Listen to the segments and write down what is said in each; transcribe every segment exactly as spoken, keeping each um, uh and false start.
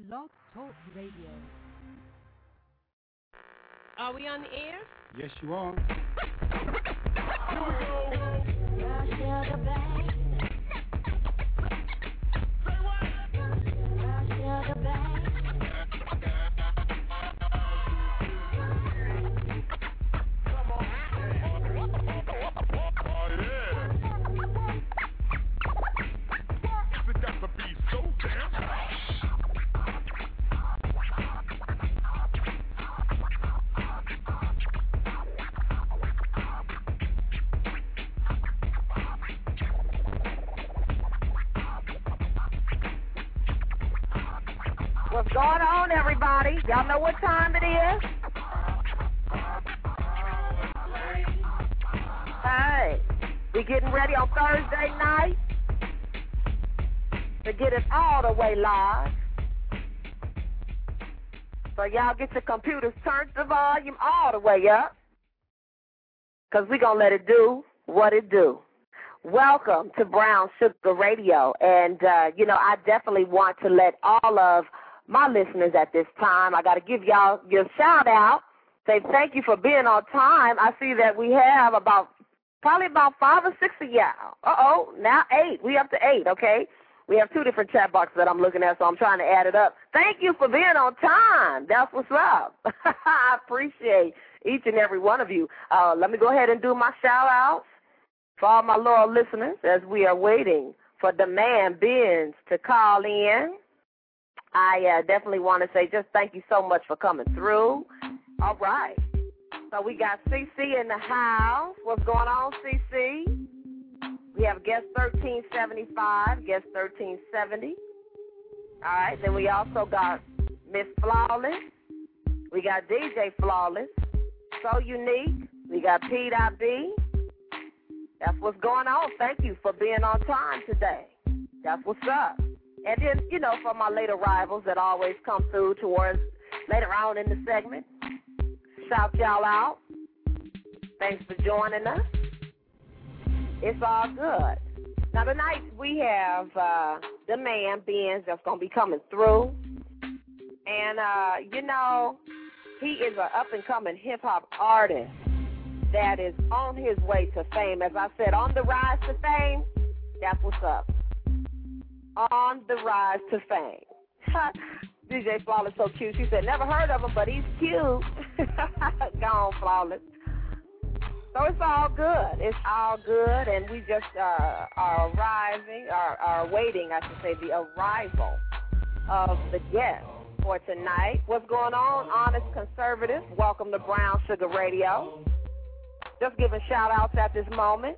Blog Talk Radio. Are we on the air? Yes, you are. What's going on, everybody? Y'all know what time it is? Hey, we getting ready on Thursday night to get it all the way live. So y'all get your computers, turn the volume all the way up, because we're going to let it do what it do. Welcome to Brown Sugar Radio. And, uh, you know, I definitely want to let all of my listeners at this time, I got to give y'all your shout out. Say thank you for being on time. I see that we have about, probably about five or six of y'all. Uh-oh, now eight. We up to eight, okay? We have two different chat boxes that I'm looking at, so I'm trying to add it up. Thank you for being on time. That's what's up. I appreciate each and every one of you. Uh, let me go ahead and do my shout outs for all my loyal listeners as we are waiting for the man, Benz, to call in. I uh, definitely want to say just thank you so much for coming through. All right. So we got C C in the house. What's going on, C C? We have guest thirteen seventy-five, guest thirteen seventy. All right. Then we also got Miss Flawless. We got D J Flawless. So Unique. We got P B. That's what's going on. Thank you for being on time today. That's what's up. And then, you know, for my late arrivals that always come through towards later on in the segment, shout y'all out. Thanks for joining us. It's all good. Now, tonight we have uh, the man, Benz, that's going to be coming through. And, uh, you know, he is an up-and-coming hip-hop artist that is on his way to fame. As I said, on the rise to fame, that's what's up. On the rise to fame. D J Flawless so cute. She said, never heard of him, but he's cute. Go on, Flawless. So it's all good. It's all good, and we just uh, are arriving, are, are waiting, I should say, the arrival of the guest for tonight. What's going on, Honest Conservative? Welcome to Brown Sugar Radio. Just giving shout-outs at this moment.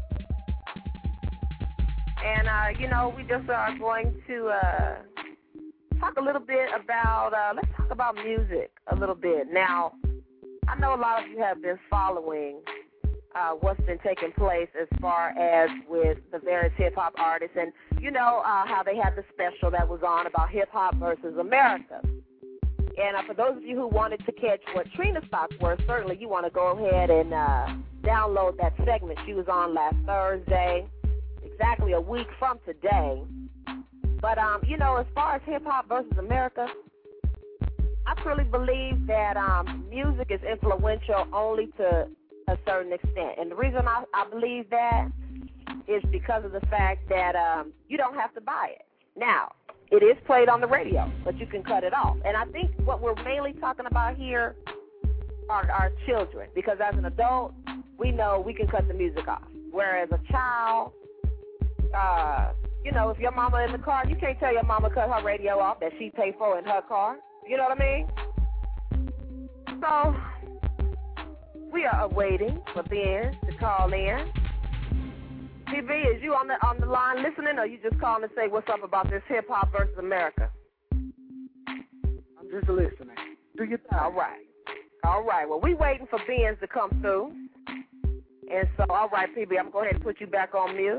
And, uh, you know, we just are going to uh, talk a little bit about, uh, let's talk about music a little bit. Now, I know a lot of you have been following uh, what's been taking place as far as with the various hip-hop artists. And you know uh, how they had the special that was on about hip-hop versus America. And uh, for those of you who wanted to catch what Trina's thoughts were, certainly you want to go ahead and uh, download that segment. She was on last Thursday. Exactly a week from today. But, um, you know, as far as hip-hop versus America, I truly believe that um, music is influential only to a certain extent. And the reason I, I believe that is because of the fact that um, you don't have to buy it. Now, it is played on the radio, but you can cut it off. And I think what we're mainly talking about here are our children, because as an adult, we know we can cut the music off. Whereas a child... Uh, you know, if your mama in the car, you can't tell your mama cut her radio off that she paid for in her car. You know what I mean? So, we are waiting for Ben to call in. P B, is you on the on the line listening, or you just calling to say what's up about this hip-hop versus America? I'm just listening. Do your thing. All right. All right. Well, we waiting for Ben to come through. And so, all right, P B, I'm going to go ahead and put you back on mute.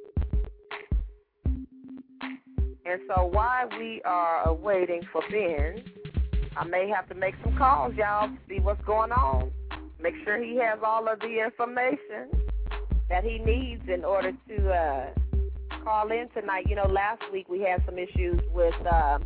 And so while we are waiting for Ben, I may have to make some calls, y'all, to see what's going on. Make sure he has all of the information that he needs in order to uh, call in tonight. You know, last week we had some issues with uh,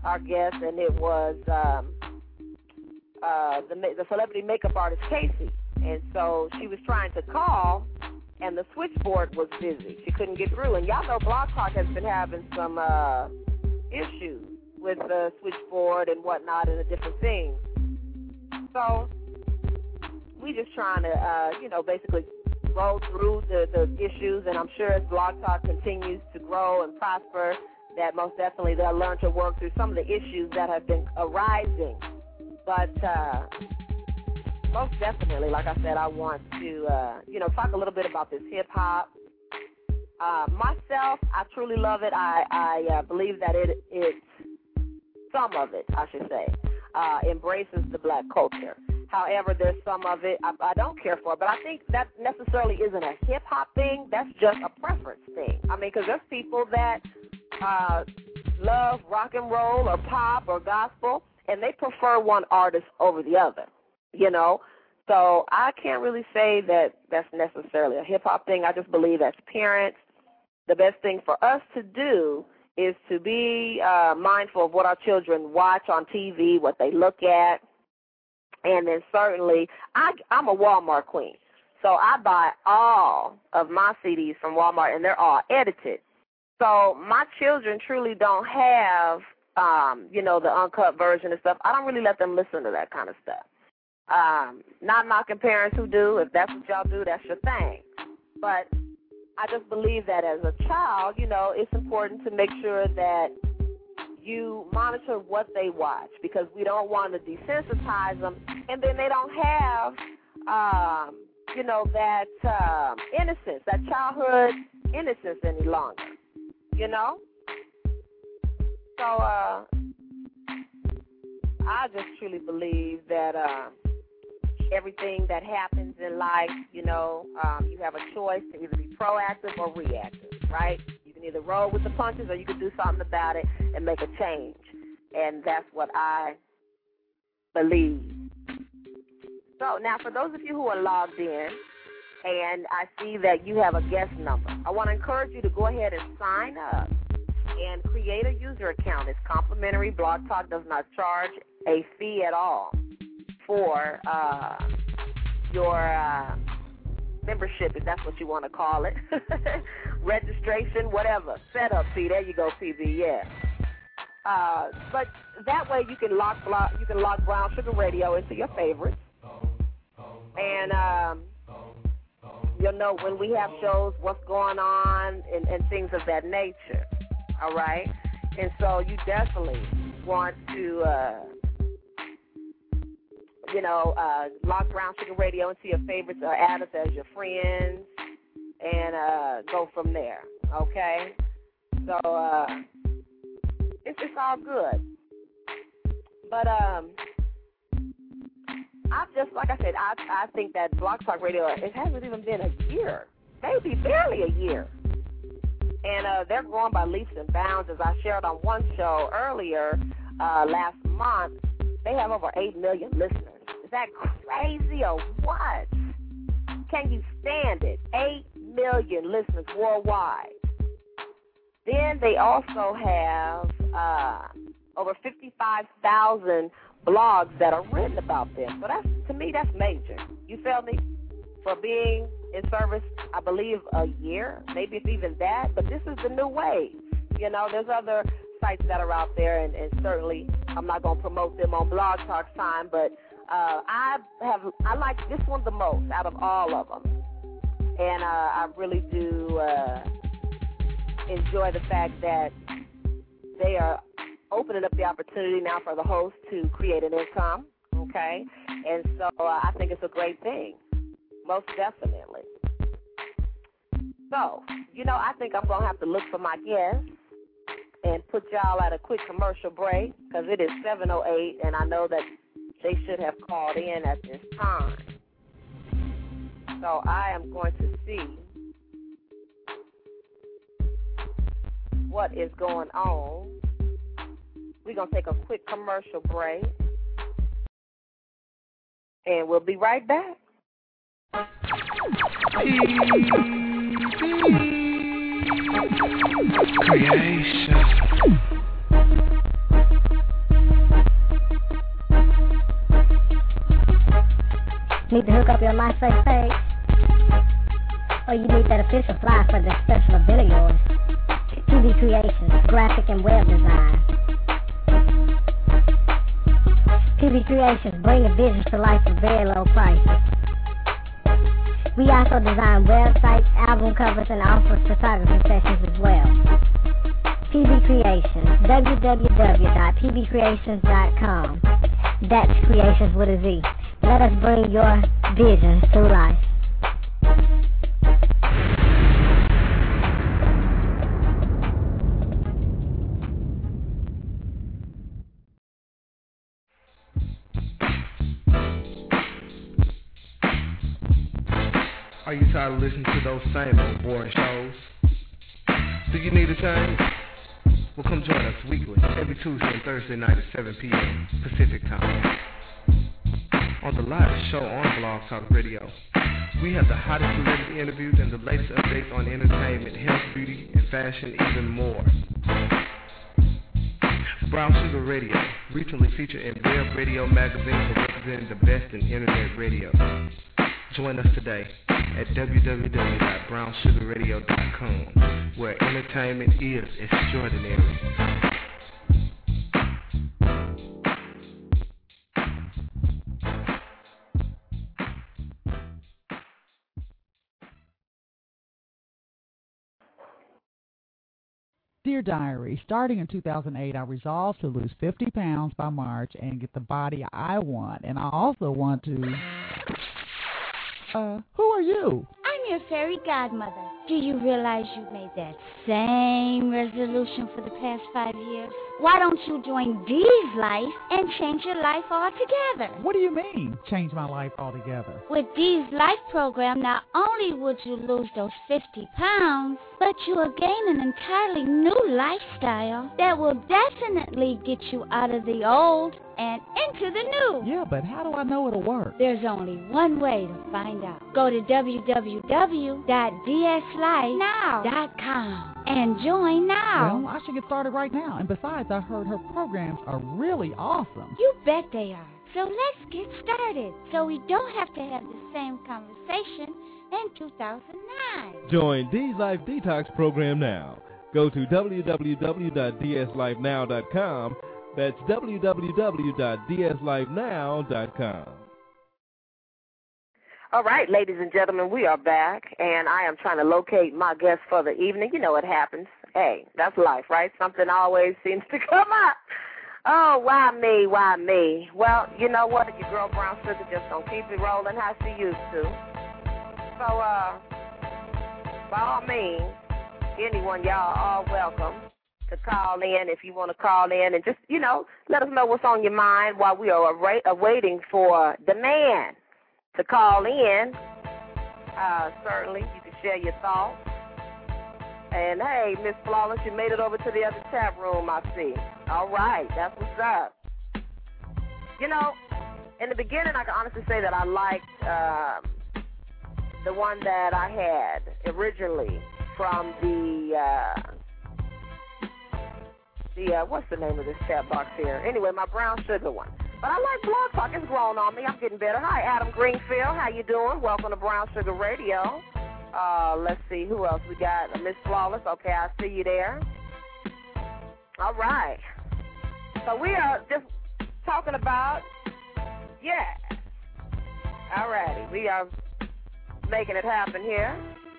our guest, and it was um, uh, the the celebrity makeup artist Casey. And so she was trying to call, and the switchboard was busy. She couldn't get through. And y'all know Blog Talk has been having some uh, issues with the switchboard and whatnot and the different things. So we just trying to, uh, you know, basically roll through the, the issues. And I'm sure as Blog Talk continues to grow and prosper, that most definitely they'll learn to work through some of the issues that have been arising. But uh, most definitely, like I said, I want to, uh, you know, talk a little bit about this hip-hop. Uh, myself, I truly love it. I, I uh, believe that it, it, some of it, I should say, uh, embraces the black culture. However, there's some of it I, I don't care for, but I think that necessarily isn't a hip-hop thing. That's just a preference thing. I mean, because there's people that uh, love rock and roll or pop or gospel, and they prefer one artist over the other, you know. So I can't really say that that's necessarily a hip-hop thing. I just believe as parents, the best thing for us to do is to be uh, mindful of what our children watch on T V, what they look at. And then certainly, I, I'm a Walmart queen, so I buy all of my C Ds from Walmart, and they're all edited. So my children truly don't have, um, you know, the uncut version and stuff. I don't really let them listen to that kind of stuff. Um, not knocking parents who do. If that's what y'all do, that's your thing. But I just believe that as a child, you know, it's important to make sure that you monitor what they watch, because we don't want to desensitize them, and then they don't have, um, you know, that um, innocence, that childhood innocence any longer, you know? So uh, I just truly believe that uh, everything that happens in life, you know, um, you have a choice to either be proactive or reactive, right? You can either roll with the punches or you can do something about it and make a change. And that's what I believe. So now for those of you who are logged in, and I see that you have a guest number, I want to encourage you to go ahead and sign up and create a user account. It's complimentary. Blog Talk does not charge a fee at all for uh, your uh, membership, if that's what you want to call it. Registration, whatever. Setup fee. There you go, P B. Yeah. Uh, but that way you can lock, lock you can lock Brown Sugar Radio into your favorites, and um, you'll know when we have shows, what's going on, and, and things of that nature. All right. And so you definitely want to, uh, you know, uh, lock Brown Sugar Radio into your favorites, or add us as your friends, and uh, go from there, okay? So uh, it's, it's all good. But um, I've just, like I said, I, I think that Blog Talk Radio, it hasn't even been a year, maybe barely a year. And uh, they're growing by leaps and bounds. As I shared on one show earlier uh, last month, they have over eight million listeners. Is that crazy or what? Can you stand it? eight million listeners worldwide. Then they also have uh, over fifty-five thousand blogs that are written about them. So that's, to me, that's major. You feel me? For being in service, I believe, a year, maybe it's even that, but this is the new wave. You know, there's other sites that are out there, and, and certainly I'm not going to promote them on Blog Talk time, but uh, I have I like this one the most out of all of them. And uh, I really do uh, enjoy the fact that they are opening up the opportunity now for the host to create an income, okay? And so uh, I think it's a great thing, most definitely. So, you know, I think I'm going to have to look for my guests and put y'all at a quick commercial break, because it is seven oh eight, and I know that they should have called in at this time. So I am going to see what is going on. We're going to take a quick commercial break, and we'll be right back. Creation. Need to hook up your MySpace page? Or you need that official fly for the special event of yours? P B Creations, graphic and web design. P B Creations, bringing visions to life for very low prices. We also design websites, album covers, and offer photography sessions as well. P B Creations, w w w dot p b creations dot com. That's Creations with a Z. Let us bring your visions to life. Are you tired of listening to those same old boring shows? Do you need a change? Well, come join us weekly, every Tuesday and Thursday night at seven p.m. Pacific Time. On the live show on Blog Talk Radio, we have the hottest celebrity interviews and the latest updates on entertainment, health, beauty, and fashion, even more. Brown Sugar Radio, recently featured in Web Radio magazine for representing the best in internet radio. Join us today at w w w dot brown sugar radio dot com, where entertainment is extraordinary. Dear Diary, starting in two thousand eight, I resolved to lose fifty pounds by March and get the body I want. And I also want to... Uh, who are you? I'm your fairy godmother. Do you realize you made that same resolution for the past five years? Why don't you join Dee's Life and change your life altogether? What do you mean, change my life altogether? With Dee's Life program, not only would you lose those fifty pounds, but you will gain an entirely new lifestyle that will definitely get you out of the old and into the new. Yeah, but how do I know it'll work? There's only one way to find out. Go to w w w dot d s life now dot com and join now. Well, I should get started right now. And besides, I heard her programs are really awesome. You bet they are. So let's get started so we don't have to have the same conversation in two thousand nine. Join Dee's Life Detox program now. Go to w w w dot d s life now dot com. That's w w w dot d s life now dot com. All right, ladies and gentlemen, we are back, and I am trying to locate my guest for the evening. You know it happens. Hey, that's life, right? Something always seems to come up. Oh, why me, why me? Well, you know what? Your girl Brown Sugar just going to keep it rolling how she used to. So, uh, by all means, anyone, y'all are welcome to call in if you want to call in and just, you know, let us know what's on your mind while we are await- awaiting for the man to call in. Uh, certainly, you can share your thoughts. And, hey, Miss Flawless, you made it over to the other chat room, I see. All right, that's what's up. You know, in the beginning, I can honestly say that I liked um, the one that I had originally from the, uh, the uh, what's the name of this chat box here? Anyway, my Brown Sugar one. But I like Blog Talk. It's grown on me. I'm getting better. Hi, Adam Greenfield. How you doing? Welcome to Brown Sugar Radio. Uh, let's see, who else we got? Uh, Miss Flawless. Okay, I see you there. All right. So we are just talking about, yeah. All righty. We are making it happen here.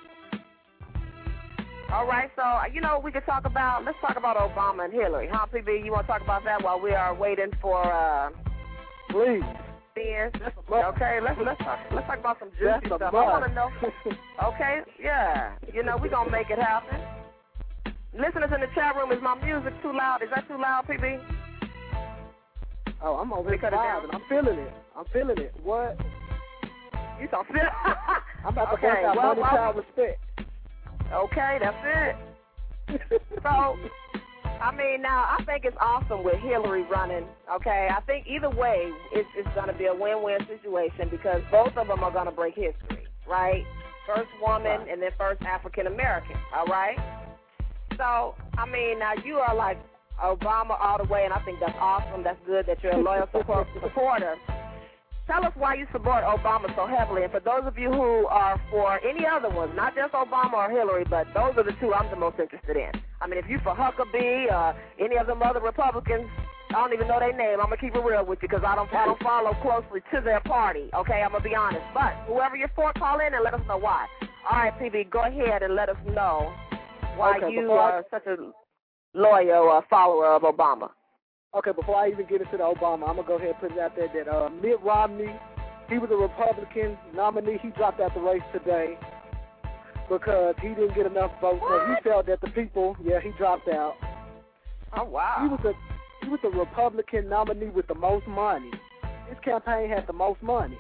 All right, so, you know, we could talk about, let's talk about Obama and Hillary. Huh, P B, you want to talk about that while we are waiting for, uh, Please. Okay, let's let's talk let's talk about some juicy stuff. I want to know. Okay, yeah, you know we're gonna make it happen. Listeners in the chat room, is my music too loud? Is that too loud, P B? Oh, I'm over here vibing. I'm feeling it. I'm feeling it. What? You don't feel? I'm about to okay, work out well, money, well, child, respect. Okay, that's it. So. I mean, now, I think it's awesome with Hillary running, okay? I think either way, it's, it's going to be a win-win situation because both of them are going to break history, right? First woman right. and then first African-American, all right? So, I mean, now you are like Obama all the way, and I think that's awesome. That's good that you're a loyal support, supporter. tell us why you support Obama so heavily. And for those of you who are for any other ones, not just Obama or Hillary, but those are the two I'm the most interested in. I mean, if you're for Huckabee or any of them other Republicans, I don't even know their name. I'm going to keep it real with you because I don't, I don't follow closely to their party, okay? I'm going to be honest. But whoever you're for, call in and let us know why. All right, P B, go ahead and let us know why okay, you are I... such a loyal uh, follower of Obama. Okay, before I even get into the Obama, I'm going to go ahead and put it out there that uh, Mitt Romney, he was a Republican nominee. He dropped out the race today because he didn't get enough votes. So he felt that the people, yeah, he dropped out. Oh, wow. He was a he was a Republican nominee with the most money. His campaign had the most money.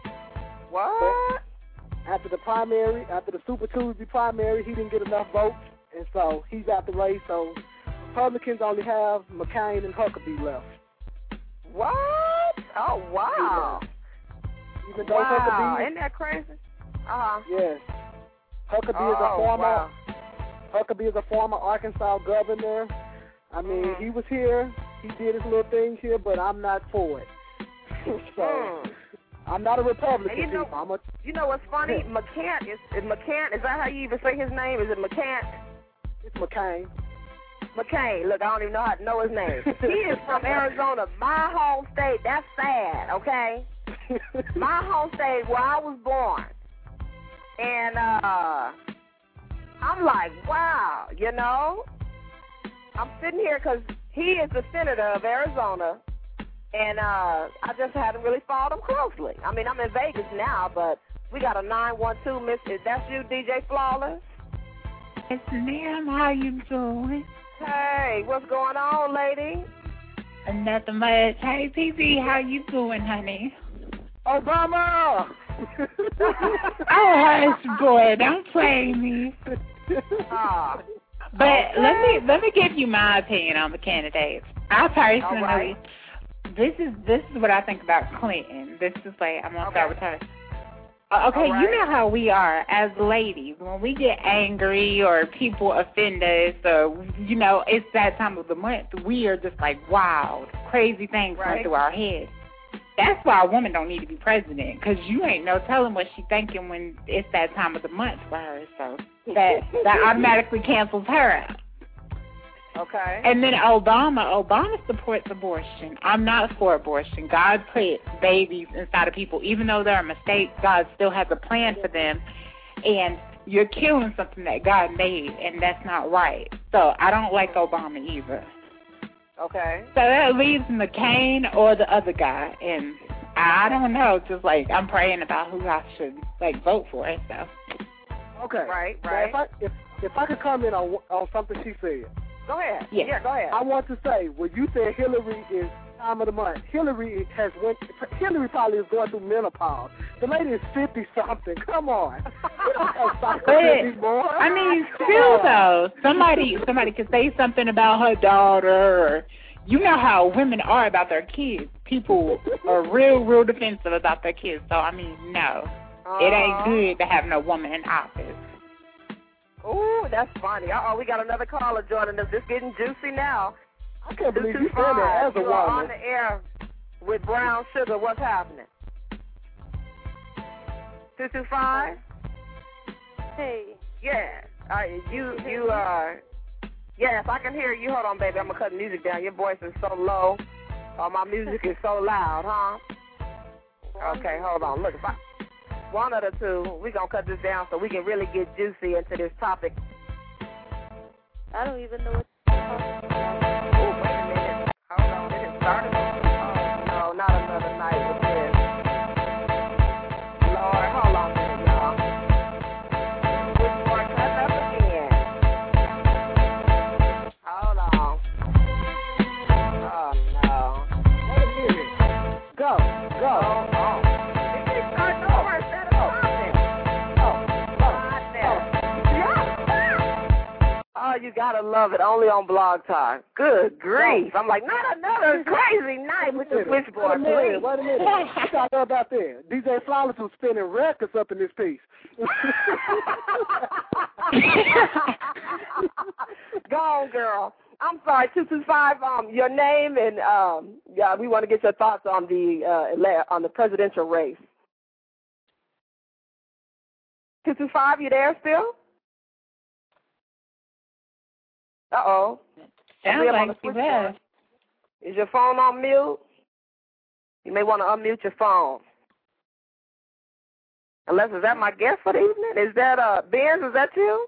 What? But after the primary, after the Super Tuesday primary, he didn't get enough votes, and so he's out the race. So Republicans only have McCain and Huckabee left. What? Oh, wow. Yeah. Even though wow. Huckabee... Isn't that crazy? Uh-huh. Yes. Huckabee oh, is a former... Wow. Huckabee is a former Arkansas governor. I mean, mm. he was here. He did his little thing here, but I'm not for it. so, mm. I'm not a Republican. You know, I'm a, you know what's funny? McCann, is, is McCann, is that how you even say his name? Is it McCann? It's McCain. McCain. Look, I don't even know how to know his name. He is from Arizona, my home state. That's sad, okay? My home state where I was born. And uh, I'm like, wow, you know? I'm sitting here because he is the senator of Arizona, and uh, I just haven't really followed him closely. I mean, I'm in Vegas now, but we got a nine one two, Miss. That's you, D J Flawless? Yes, ma'am. How you doing? Hey, what's going on, lady? Nothing much. Hey, P P, how you doing, honey? Obama! Oh, hush, boy, don't play me. Ah. But okay. let me let me give you my opinion on the candidates. I personally, right. this is this is what I think about Clinton. This is like I'm gonna okay. start with her. Uh, okay, right. You know how we are as ladies when we get angry or people offend us, or you know it's that time of the month. We are just like wild, crazy things right. run through our heads. That's why a woman don't need to be president, because you ain't no telling what she thinking when it's that time of the month for her. So that that automatically cancels her out. Okay. And then Obama, Obama supports abortion. I'm not for abortion. God put babies inside of people. Even though they're a mistake, God still has a plan for them. And you're killing something that God made, and that's not right. So I don't like Obama either. Okay. So that leaves McCain or the other guy, and I don't know. Just like I'm praying about who I should like vote for. So. Okay. Right. Now, Right. if I if if I could comment on on something she said. Go ahead. Yeah. yeah. Go ahead. I want to say when you said Hillary is time of the month, Hillary has went. Hillary probably is going through menopause. The lady is fifty something. Come on. But, I mean, still though, somebody somebody could say something about her daughter, or you know how women are about their kids. People are real, real defensive about their kids. So I mean, no, uh, it ain't good to have no woman in office. Ooh, that's funny. Uh-oh, we got another caller joining us. It's getting juicy now. I can't believe you said that as a woman. woman. On the air with Brown Sugar. What's happening? two two five? Hey. Yeah. Uh, you, you, uh, yes, I can hear you. Hold on, baby. I'm going to cut the music down. Your voice is so low. Oh, my music is so loud, huh? Okay, hold on. Look, if I, one of the two, we're going to cut this down so we can really get juicy into this topic. I don't even know what to talk about. Oh, wait a minute. Hold on. Did it start? Oh, no, not another night with this. Lord, hold on a minute, y'all. This more cut up again. Hold on. Oh, no. Wait a minute. Go, go. Oh, oh. It keeps starting over instead of stopping. Oh, go, Oh, you gotta love it. Only on Blog Talk. Good grief. I'm like, not another crazy night with the switchboard, please. Wait a minute. Wait a minute. What y'all know about that? D J Flawless was spinning records up in this piece. Go on, girl. I'm sorry, two two five. Um, your name and um, yeah, we want to get your thoughts on the uh, ele- on the presidential race. Two two five, you there still? Uh oh. Sounds like you left. Is your phone on mute? You may want to unmute your phone. Unless, is that my guest for the evening? Is that uh Benz? Is that you?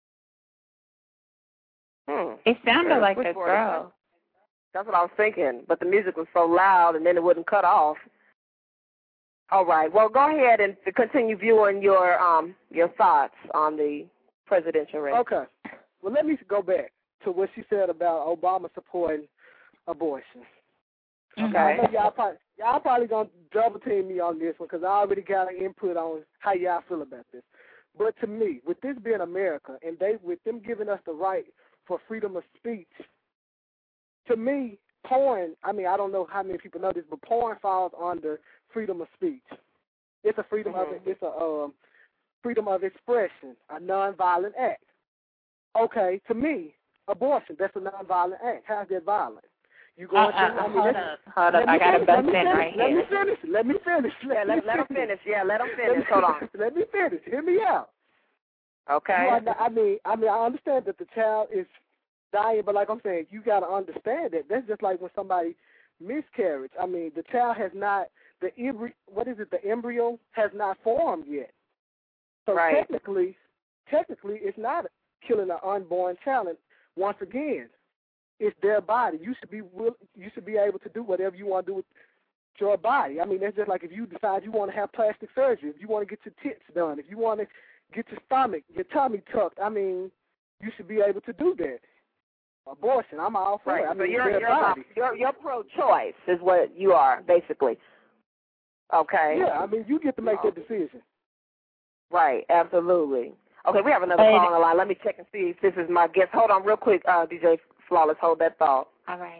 Hmm. It sounded Yeah, like a switchboard. girl. That's what I was thinking, but the music was so loud and then it wouldn't cut off. All right. Well, go ahead and continue viewing your um your thoughts on the presidential race. Okay. Well, let me go back to what she said about Obama supporting abortion. Okay. I know y'all probably, y'all probably going to double team me on this one because I already got an input on how y'all feel about this. But to me, with this being America and they with them giving us the right for freedom of speech, to me, porn, I mean, I don't know how many people know this, but porn falls under freedom of speech. It's a freedom mm-hmm. of it's a um, freedom of expression, a nonviolent act. Okay, to me, abortion, that's a nonviolent act. How's that violent? You go uh, into, uh, I mean, hold up, hold up, I got to bust in right let here. Me finish, let me finish. Let yeah, me let, let him finish. Yeah, let him finish. Hold on. Let me finish. Hear me out. Okay. You are, I mean, I mean, I understand that the child is dying, but like I'm saying, you got to understand that. That's just like when somebody miscarriage. I mean, the child has not, the embryo, what is it, the embryo has not formed yet. So right. technically, technically, it's not killing an unborn child. And once again, it's their body. You should be will, you should be able to do whatever you want to do with your body. I mean, that's just like if you decide you want to have plastic surgery, if you want to get your tits done, if you want to get your stomach, your tummy tucked. I mean, you should be able to do that. Abortion, I'm all for right. it. I so mean, you're their you're, body. you're you're pro-choice is what you are basically. Okay. Yeah, I mean, you get to make that decision. Right. Absolutely. Okay, we have another Hey. call on the line. Let me check and see if this is my guest. Hold on real quick, uh, D J Flawless. Hold that thought. All right.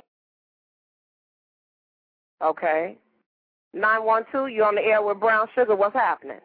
Okay. nine one two, you're on the air with Brown Sugar. What's happening?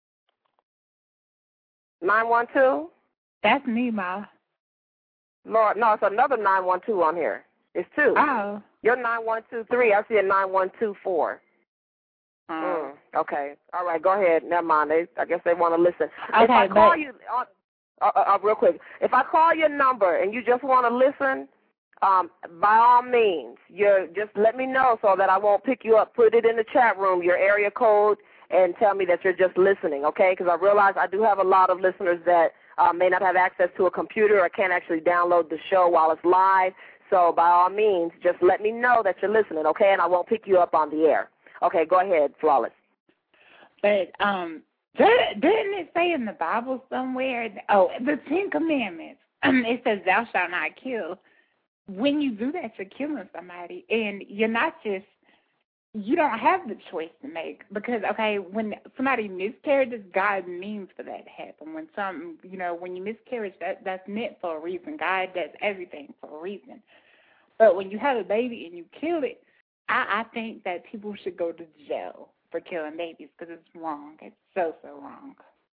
nine one two? That's me, Ma. Lord, no, it's another nine one two on here. It's two. Oh. You're nine one two three. I see a nine one two four. Um, Mm, okay. All right, go ahead. Never mind. They, I guess they want to listen. Okay, if I call but, you, uh, uh, uh, real quick, if I call your number and you just want to listen, um, by all means, you just let me know so that I won't pick you up. Put it in the chat room, your area code, and tell me that you're just listening, okay? Because I realize I do have a lot of listeners that uh, may not have access to a computer or can't actually download the show while it's live. So by all means, just let me know that you're listening, okay? And I won't pick you up on the air. Okay, go ahead, Flawless. But um, didn't it say in the Bible somewhere? Oh, the Ten Commandments. It says, "Thou shalt not kill." When you do that, you're killing somebody, and you're not just. You don't have the choice to make because, okay, when somebody miscarries, God means for that to happen. When some, you know, when you miscarriage, that that's meant for a reason. God does everything for a reason. But when you have a baby and you kill it, I, I think that people should go to jail for killing babies because it's wrong. It's so, so wrong.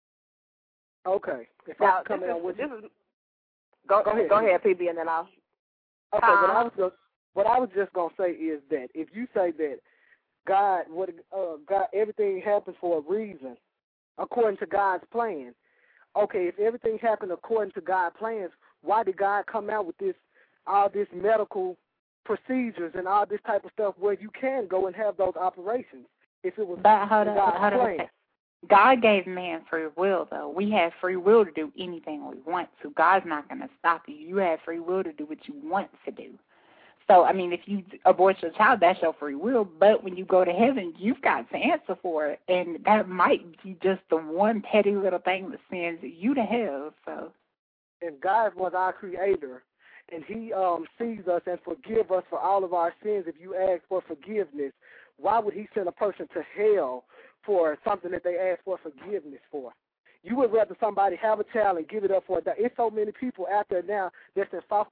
Okay. If Now, I come this in is, with this you. is, go, Go ahead. Go ahead, P B, and then I'll. Okay, Uh, what I was gonna, what I was just gonna say is that if you say that God, what uh, God, everything happens for a reason, according to God's plan. Okay, if everything happened according to God's plans, why did God come out with this, all this medical procedures and all this type of stuff where you can go and have those operations? If it was But hold on, God's hold on. plan. God gave man free will, though. We have free will to do anything we want to. God's not going to stop you. You have free will to do what you want to do. So, I mean, if you abort your child, that's your free will. But when you go to heaven, you've got to answer for it. And that might be just the one petty little thing that sends you to hell. So, And God was our creator, and he um, sees us and forgive us for all of our sins if you ask for forgiveness. Why would he send a person to hell for something that they ask for forgiveness for? You would rather somebody have a child and give it up for a die. It's so many people out there now that's in foster ch-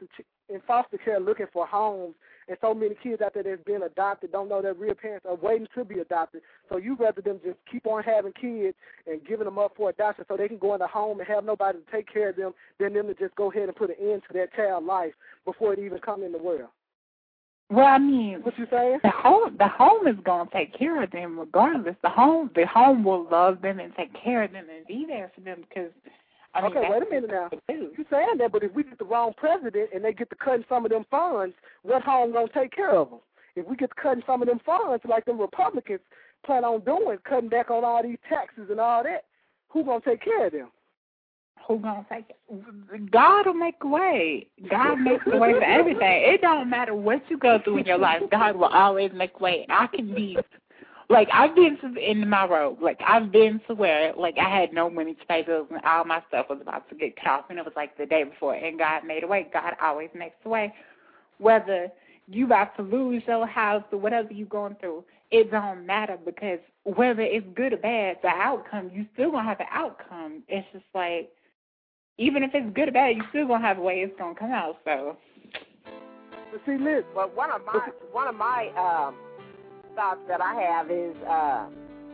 in foster care looking for homes, and so many kids out there that's being adopted don't know their real parents are waiting to be adopted. So you rather them just keep on having kids and giving them up for adoption so they can go in the home and have nobody to take care of them than them to just go ahead and put an end to that child's life before it even come in the world. Well, I mean, what you saying? The home, the home is gonna take care of them regardless. The home, the home will love them and take care of them and be there for them because. I mean, okay, wait a minute now. You're saying that, but if we get the wrong president and they get to cutting some of them funds, what home gonna take care of them? If we get to cutting some of them funds, like them Republicans plan on doing, cutting back on all these taxes and all that, who gonna take care of them? Who gonna take it? God will make a way. God makes a way for everything. It don't matter what you go through in your life. God will always make a way. I can be, like, I've been to in my road. Like, I've been to where, like, I had no money to pay bills and all my stuff was about to get cut off, and it was like the day before, and God made a way. God always makes a way. Whether you about to lose your house or whatever you're going through, it don't matter because whether it's good or bad, the outcome, you still gonna have an outcome. It's just like, even if it's good or bad, you still gonna have a way it's gonna come out. So, but see, Liz, but one of my one of my um, thoughts that I have is, uh,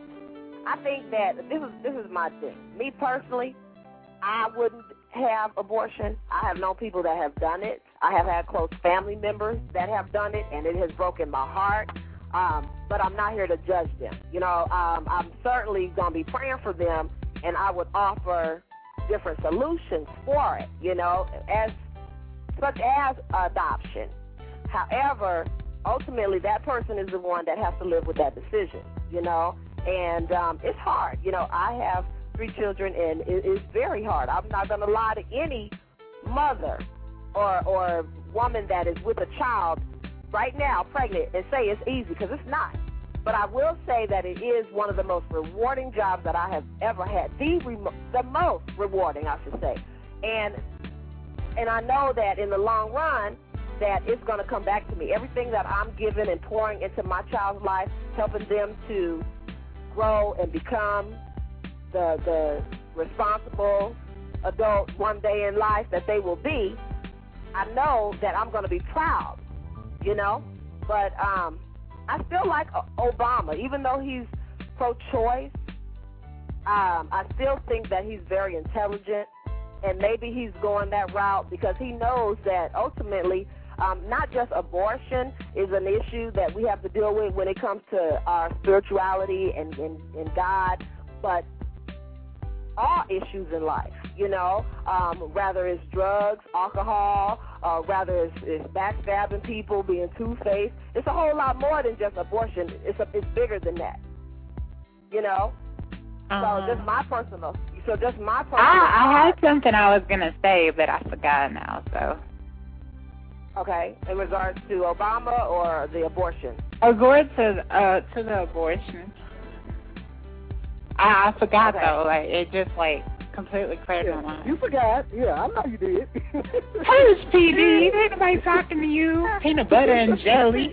I think that this is this is my thing. Me personally, I wouldn't have abortion. I have known people that have done it. I have had close family members that have done it, and it has broken my heart. Um, but I'm not here to judge them. You know, um, I'm certainly gonna be praying for them, and I would offer different solutions for it, you know, as such as adoption. However, ultimately that person is the one that has to live with that decision, you know, and um, it's hard. You know, I have three children, and it, it's very hard. I'm not going to lie to any mother or, or woman that is with a child right now, pregnant, and say it's easy, because it's not. But I will say that it is one of the most rewarding jobs that I have ever had. The remo- the most rewarding, I should say. And and I know that in the long run, that it's going to come back to me. Everything that I'm giving and pouring into my child's life, helping them to grow and become the the responsible adult one day in life that they will be, I know that I'm going to be proud, you know. But um I still like Obama, even though he's pro-choice. Um, I still think that he's very intelligent, and maybe he's going that route because he knows that ultimately, um, not just abortion is an issue that we have to deal with when it comes to our spirituality and, and, and God, but all issues in life, you know, um, whether it's drugs, alcohol, uh, whether it's, it's backstabbing people, being two-faced. It's a whole lot more than just abortion. It's a, it's bigger than that, you know. Uh-huh. So just my personal, so just my personal. I, I had something I was gonna say, but I forgot now. So. Okay, in regards to Obama or the abortion? Regard to uh to the abortion. I, I forgot okay. though. Like it just like completely cleared yeah, my mind. You forgot? Yeah, I know you did. Who's P D? Ain't nobody talking to you. Peanut butter and jelly.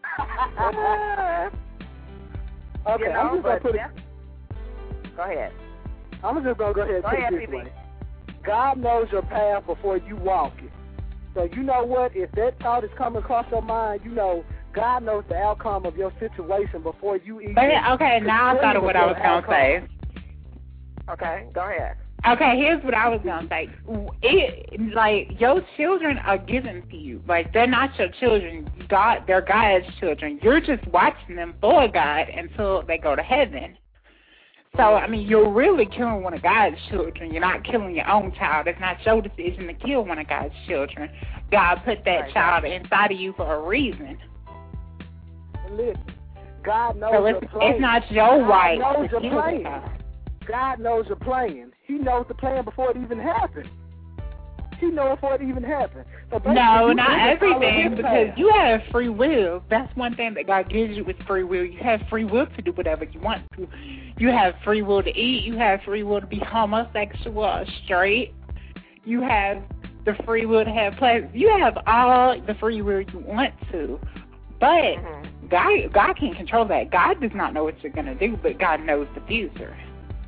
Okay, you know, I'm just gonna put it. Go ahead. I'm just gonna go ahead and go put ahead, it this P D. way. God knows your path before you walk it. So you know what? If that thought is coming across your mind, you know God knows the outcome of your situation before you even. But, okay, now I thought of what I was gonna say. Okay, go ahead. Okay, here's what I was gonna say. It, like your children are given to you. Like they're not your children. God, they're God's children. You're just watching them for God until they go to heaven. So I mean, you're really killing one of God's children. You're not killing your own child. It's not your decision to kill one of God's children. God put that right, child God. inside of you for a reason. Listen, God knows so your it's, plan. it's not your God right knows to your kill plan. the child. God knows your plan. He knows the plan before it even happened. He knows before it even happened. So no, not everything, because plan. you have free will. That's one thing that God gives you is free will. You have free will to do whatever you want to. You have free will to eat. You have free will to be homosexual or straight. You have the free will to have pleasure. You have all the free will you want to. But mm-hmm. God, God can't control that. God does not know what you're going to do, but God knows the future.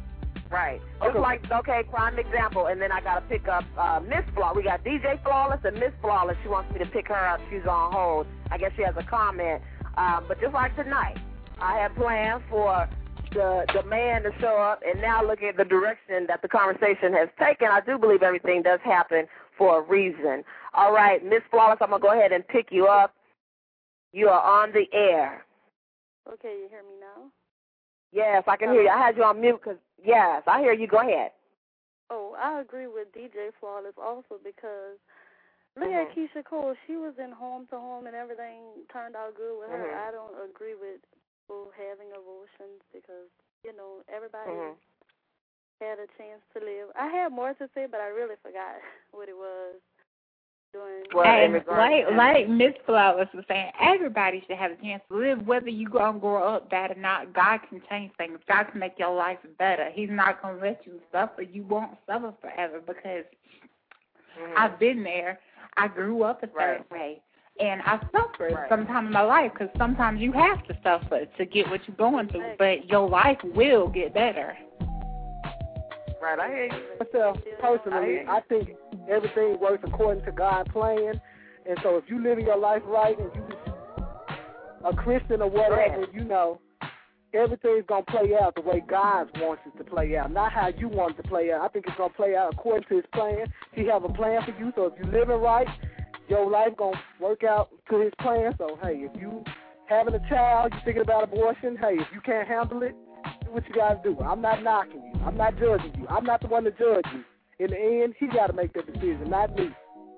Right. Just Okay. like, okay, prime example, and then I got to pick up uh, Miss Flawless. We got D J Flawless and Miss Flawless. She wants me to pick her up. She's on hold. I guess she has a comment. Um, but just like tonight, I had plans for the the man to show up, and now look at the direction that the conversation has taken. I do believe everything does happen for a reason. All right, Miss Flawless, I'm going to go ahead and pick you up. You are on the air. Okay, you hear me now? Yes, I can hear you. I had you on mute because, yes, I hear you. Go ahead. Oh, I agree with D J Flawless also because look mm-hmm. at Keisha Cole. She was in home to home and everything turned out good with her. Mm-hmm. I don't agree with people having abortions because, you know, everybody mm-hmm. had a chance to live. I had more to say, but I really forgot what it was. Doing well, and like like Miss Flowers was saying, everybody should have a chance to live, whether you gonna grow up bad or not. God can change things. God can make your life better. He's not gonna let you suffer. You won't suffer forever because mm-hmm. I've been there. I grew up a certain right. way, and I suffered right. sometime in my life because sometimes you have to suffer to get what you're going through, but your life will get better. Right, I hear you. Myself, personally, I, I think everything works according to God's plan. And so if you living your life right and you a Christian or whatever, you know, everything's going to play out the way God wants it to play out, not how you want it to play out. I think it's going to play out according to his plan. He have a plan for you, so if you living right, your life going to work out to his plan. So, hey, if you having a child, you thinking about abortion, hey, if you can't handle it, do what you got to do. I'm not knocking you. I'm not judging you. I'm not the one to judge you. In the end, he got to make that decision, not me.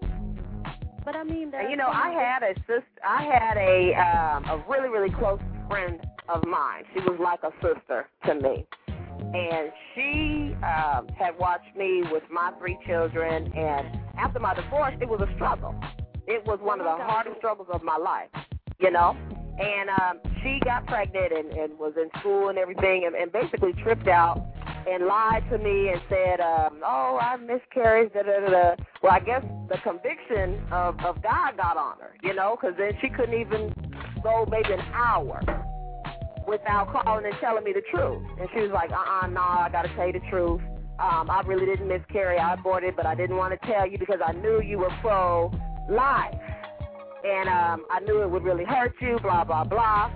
But I mean, and, you know, I had a sister. I had a um, a really really close friend of mine. She was like a sister to me, and she uh, had watched me with my three children. And after my divorce, it was a struggle. It was one of the hardest struggles of my life. You know. And um, she got pregnant and, and was in school and everything and, and basically tripped out and lied to me and said, um, oh, I miscarried, da, da, da, da. Well, I guess the conviction of, of God got on her, you know, because then she couldn't even go maybe an hour without calling and telling me the truth. And she was like, uh-uh, no, I got to tell you the truth. Um, I really didn't miscarry. I aborted, but I didn't want to tell you because I knew you were pro-life. And um, I knew it would really hurt you, blah, blah, blah.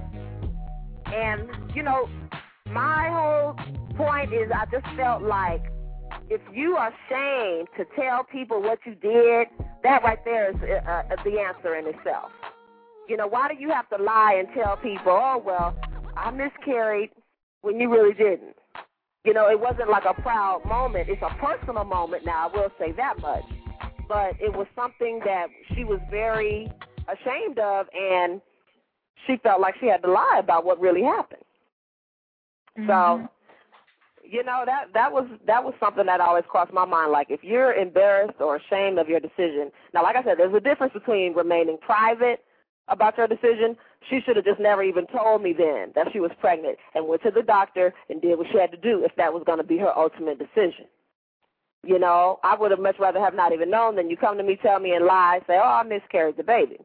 And, you know, my whole point is I just felt like if you are ashamed to tell people what you did, that right there is uh, the answer in itself. You know, why do you have to lie and tell people, oh, well, I miscarried when you really didn't? You know, it wasn't like a proud moment. It's a personal moment now, I will say that much. But it was something that she was very ashamed of, and she felt like she had to lie about what really happened. Mm-hmm. So, you know, that that was that was something that always crossed my mind. Like, if you're embarrassed or ashamed of your decision, now, like I said, there's a difference between remaining private about your decision. She should have just never even told me then that she was pregnant and went to the doctor and did what she had to do if that was going to be her ultimate decision. You know, I would have much rather have not even known than you come to me, tell me, and lie, say, oh, I miscarried the baby.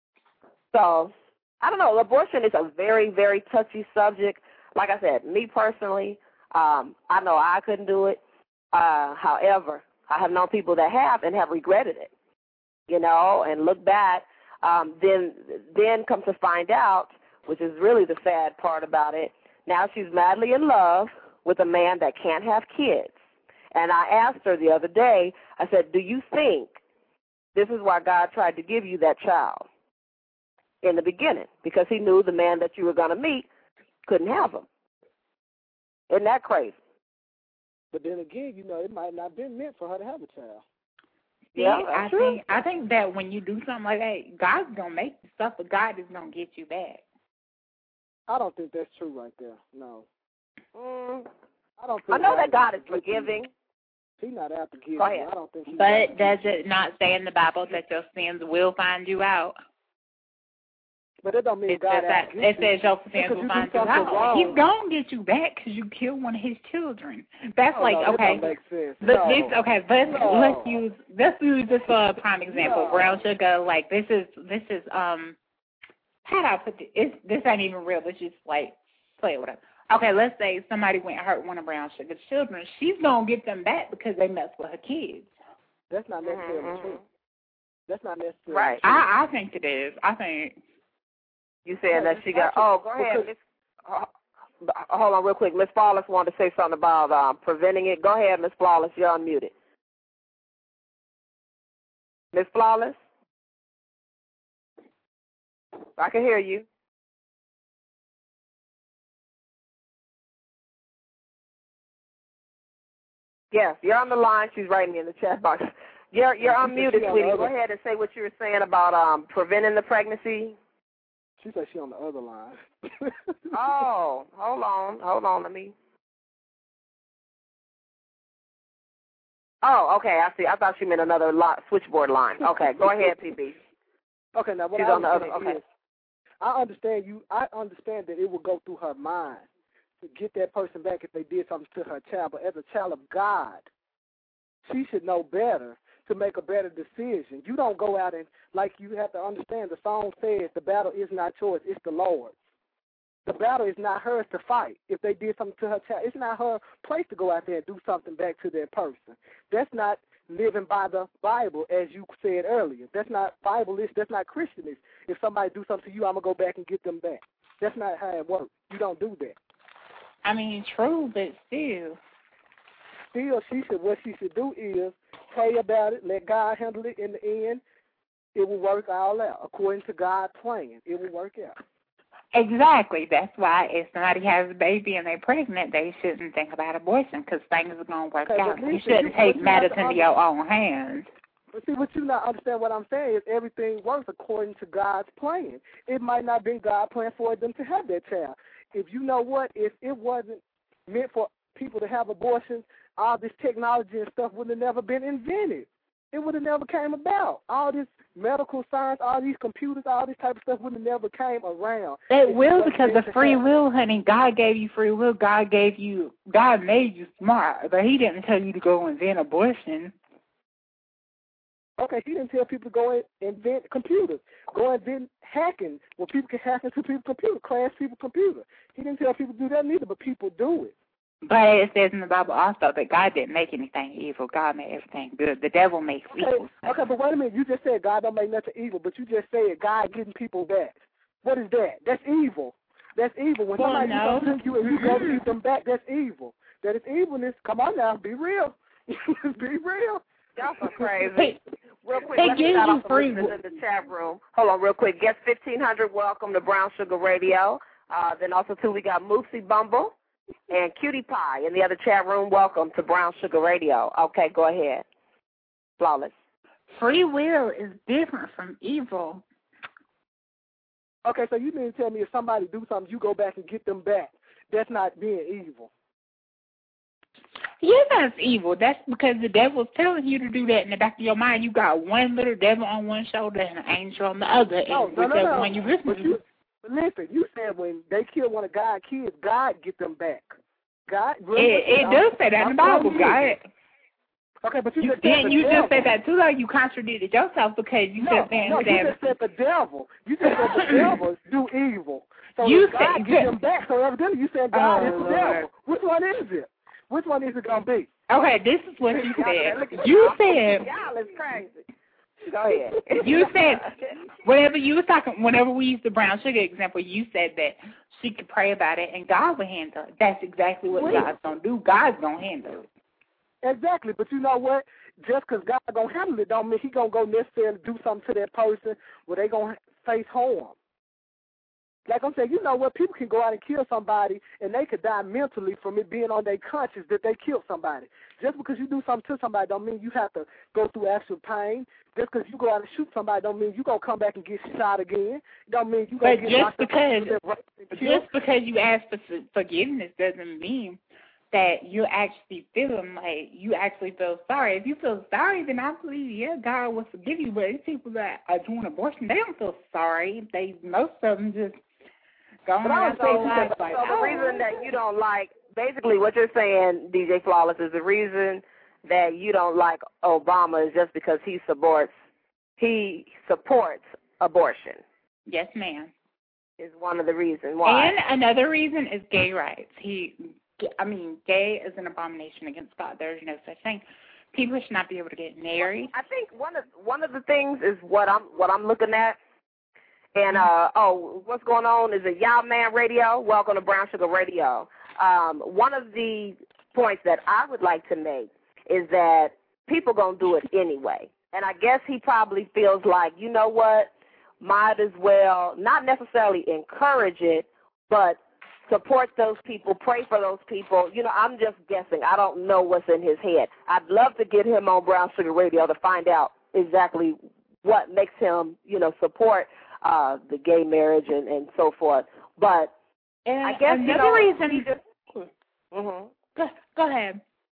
So, I don't know. Abortion is a very, very touchy subject. Like I said, me personally, um, I know I couldn't do it. Uh, however, I have known people that have and have regretted it, you know, and look back, um, then then come to find out, which is really the sad part about it, now she's madly in love with a man that can't have kids. And I asked her the other day, I said, do you think this is why God tried to give you that child in the beginning? Because he knew the man that you were going to meet couldn't have him. Isn't that crazy? But then again, you know, it might not have been meant for her to have a child. Yeah, I true. think I think that when you do something like that, God's going to make you suffer. God is going to get you back. I don't think that's true right there. No. Mm. I don't think I know God that God is forgiving. He's not out to get Go you. ahead. I don't think he's But does it not say in the Bible that your sins will find you out? But it don't mean it God says that, It says your sins will find you out. Wrong. He's going to get you back because you killed one of his children. That's oh, like, no, okay. That don't make sense. But no. this, okay, let's, no. let's use, let's use this for a prime example. No. Brown sugar, like, this is, this is, um, how do I put this? It's, this ain't even real. Let's just, like, play with it. Okay, let's say somebody went and hurt one of Brown Sugar's children. She's going to get them back because they messed with her kids. That's not necessarily mm-hmm. true. That's not necessarily right. true. I, I think it is. I think. You said that she got, oh, go ahead. Miss, uh, hold on real quick. Miss Flawless wanted to say something about um, preventing it. Go ahead, Miss Flawless. You're unmuted. Miss Flawless? I can hear you. Yes, you're on the line. She's writing in the chat box. You're you're unmuted, sweetie. Go ahead and say what you were saying about um preventing the pregnancy. She said she's on the other line. Oh, hold on, hold on, let me. Oh, okay, I see. I thought she meant another lot, switchboard line. Okay, go ahead, P B. Okay, now what She's I on the other. Okay. Is, I understand you. I understand that it will go through her mind to get that person back if they did something to her child. But as a child of God, she should know better to make a better decision. You don't go out and, like, you have to understand, the song says the battle is not yours, it's the Lord's. The battle is not hers to fight. If they did something to her child, it's not her place to go out there and do something back to that person. That's not living by the Bible, as you said earlier. That's not Bible-ish. That's not Christian-ish. If somebody do something to you, I'm going to go back and get them back. That's not how it works. You don't do that. I mean, true, but still. Still, she should. What she should do is pray about it, let God handle it. In the end, it will work all out. According to God's plan, it will work out. Exactly. That's why if somebody has a baby and they're pregnant, they shouldn't think about abortion because things are going to work okay, out. Listen, you shouldn't you, take matters into your own hands. But see, what you not understand what I'm saying is everything works according to God's plan. It might not be God's plan for them to have that child. If you know what, if it wasn't meant for people to have abortions, all this technology and stuff would have never been invented. It would have never came about. All this medical science, all these computers, all this type of stuff would have never came around. It will because of free will, honey. God gave you free will. God gave you, God made you smart, but he didn't tell you to go invent abortion. Okay, he didn't tell people to go invent computers, go invent hacking, where people can hack into people's computer, crash people's computer. He didn't tell people to do that neither, but people do it. But it says in the Bible also that God didn't make anything evil. God made everything good. The devil makes okay, evil. Okay, but wait a minute. You just said God don't make nothing evil, but you just said God getting people back. What is that? That's evil. That's evil. When well, somebody no. comes to you and you go to get them back, that's evil. That is evilness. Come on now, be real. Be real. Y'all so crazy. Real quick, they let's give shout you out the free listeners in the chat room. Hold on, real quick. Guest fifteen hundred, welcome to Brown Sugar Radio. Uh, then also, too, we got Moosey Bumble and Cutie Pie in the other chat room. Welcome to Brown Sugar Radio. Okay, go ahead. Flawless. Free will is different from evil. Okay, so you mean to tell me if somebody do something, you go back and get them back. That's not being evil. Yeah, that's evil. That's because the devil's telling you to do that in the back of your mind. You got one little devil on one shoulder and an angel on the other. No, and no, no, no. When you listen but you, but listen, you said when they kill one of God's kids, God get them back. God, it, it does say that in the Bible, God. Okay, but you, you just said said you devil. just said that too, though. You contradicted yourself because you no, just said no, that. you just said the devil. You just said the devil do evil. So you God said, get them back. So evidently you said God oh, is the Lord. devil. Which one is it? Which one is it gonna be? Okay, this is what you said. You said. Y'all is crazy. Go ahead. You said whenever you was talking, whenever we used the brown sugar example, you said that she could pray about it and God would handle it. That's exactly what Wait. God's gonna do. God's gonna handle it. Exactly, but you know what? Just because God gonna handle it, don't mean He gonna go necessarily do something to that person where they gonna face harm. Like I'm saying, you know what? People can go out and kill somebody, and they could die mentally from it being on their conscience that they killed somebody. Just because you do something to somebody don't mean you have to go through actual pain. Just because you go out and shoot somebody don't mean you gonna come back and get shot again. Don't mean you gonna but get just locked because up just because you ask for forgiveness doesn't mean that you're actually feeling like you actually feel sorry. If you feel sorry, then I believe, yeah, God will forgive you. But these people that are doing abortion, they don't feel sorry. They most of them just go on and their so, life so like, the oh. reason that you don't like, basically what you're saying, D J Flawless, is the reason that you don't like Obama is just because he supports he supports abortion. Yes, ma'am. is one of the reasons why. And another reason is gay rights. He, I mean, gay is an abomination against God. There's no such thing. People should not be able to get married. I think one of one of the things is what I'm what I'm looking at. And uh oh, what's going on is a Y'all Man Radio. Welcome to Brown Sugar Radio. Um, one of the points that I would like to make is that people gonna do it anyway. And I guess he probably feels like, you know what, might as well not necessarily encourage it, but support those people, pray for those people. You know, I'm just guessing. I don't know what's in his head. I'd love to get him on Brown Sugar Radio to find out exactly what makes him, you know, support uh, the gay marriage and, and so forth. But and I guess, another you know, reason. he just, mm-hmm. go, go ahead.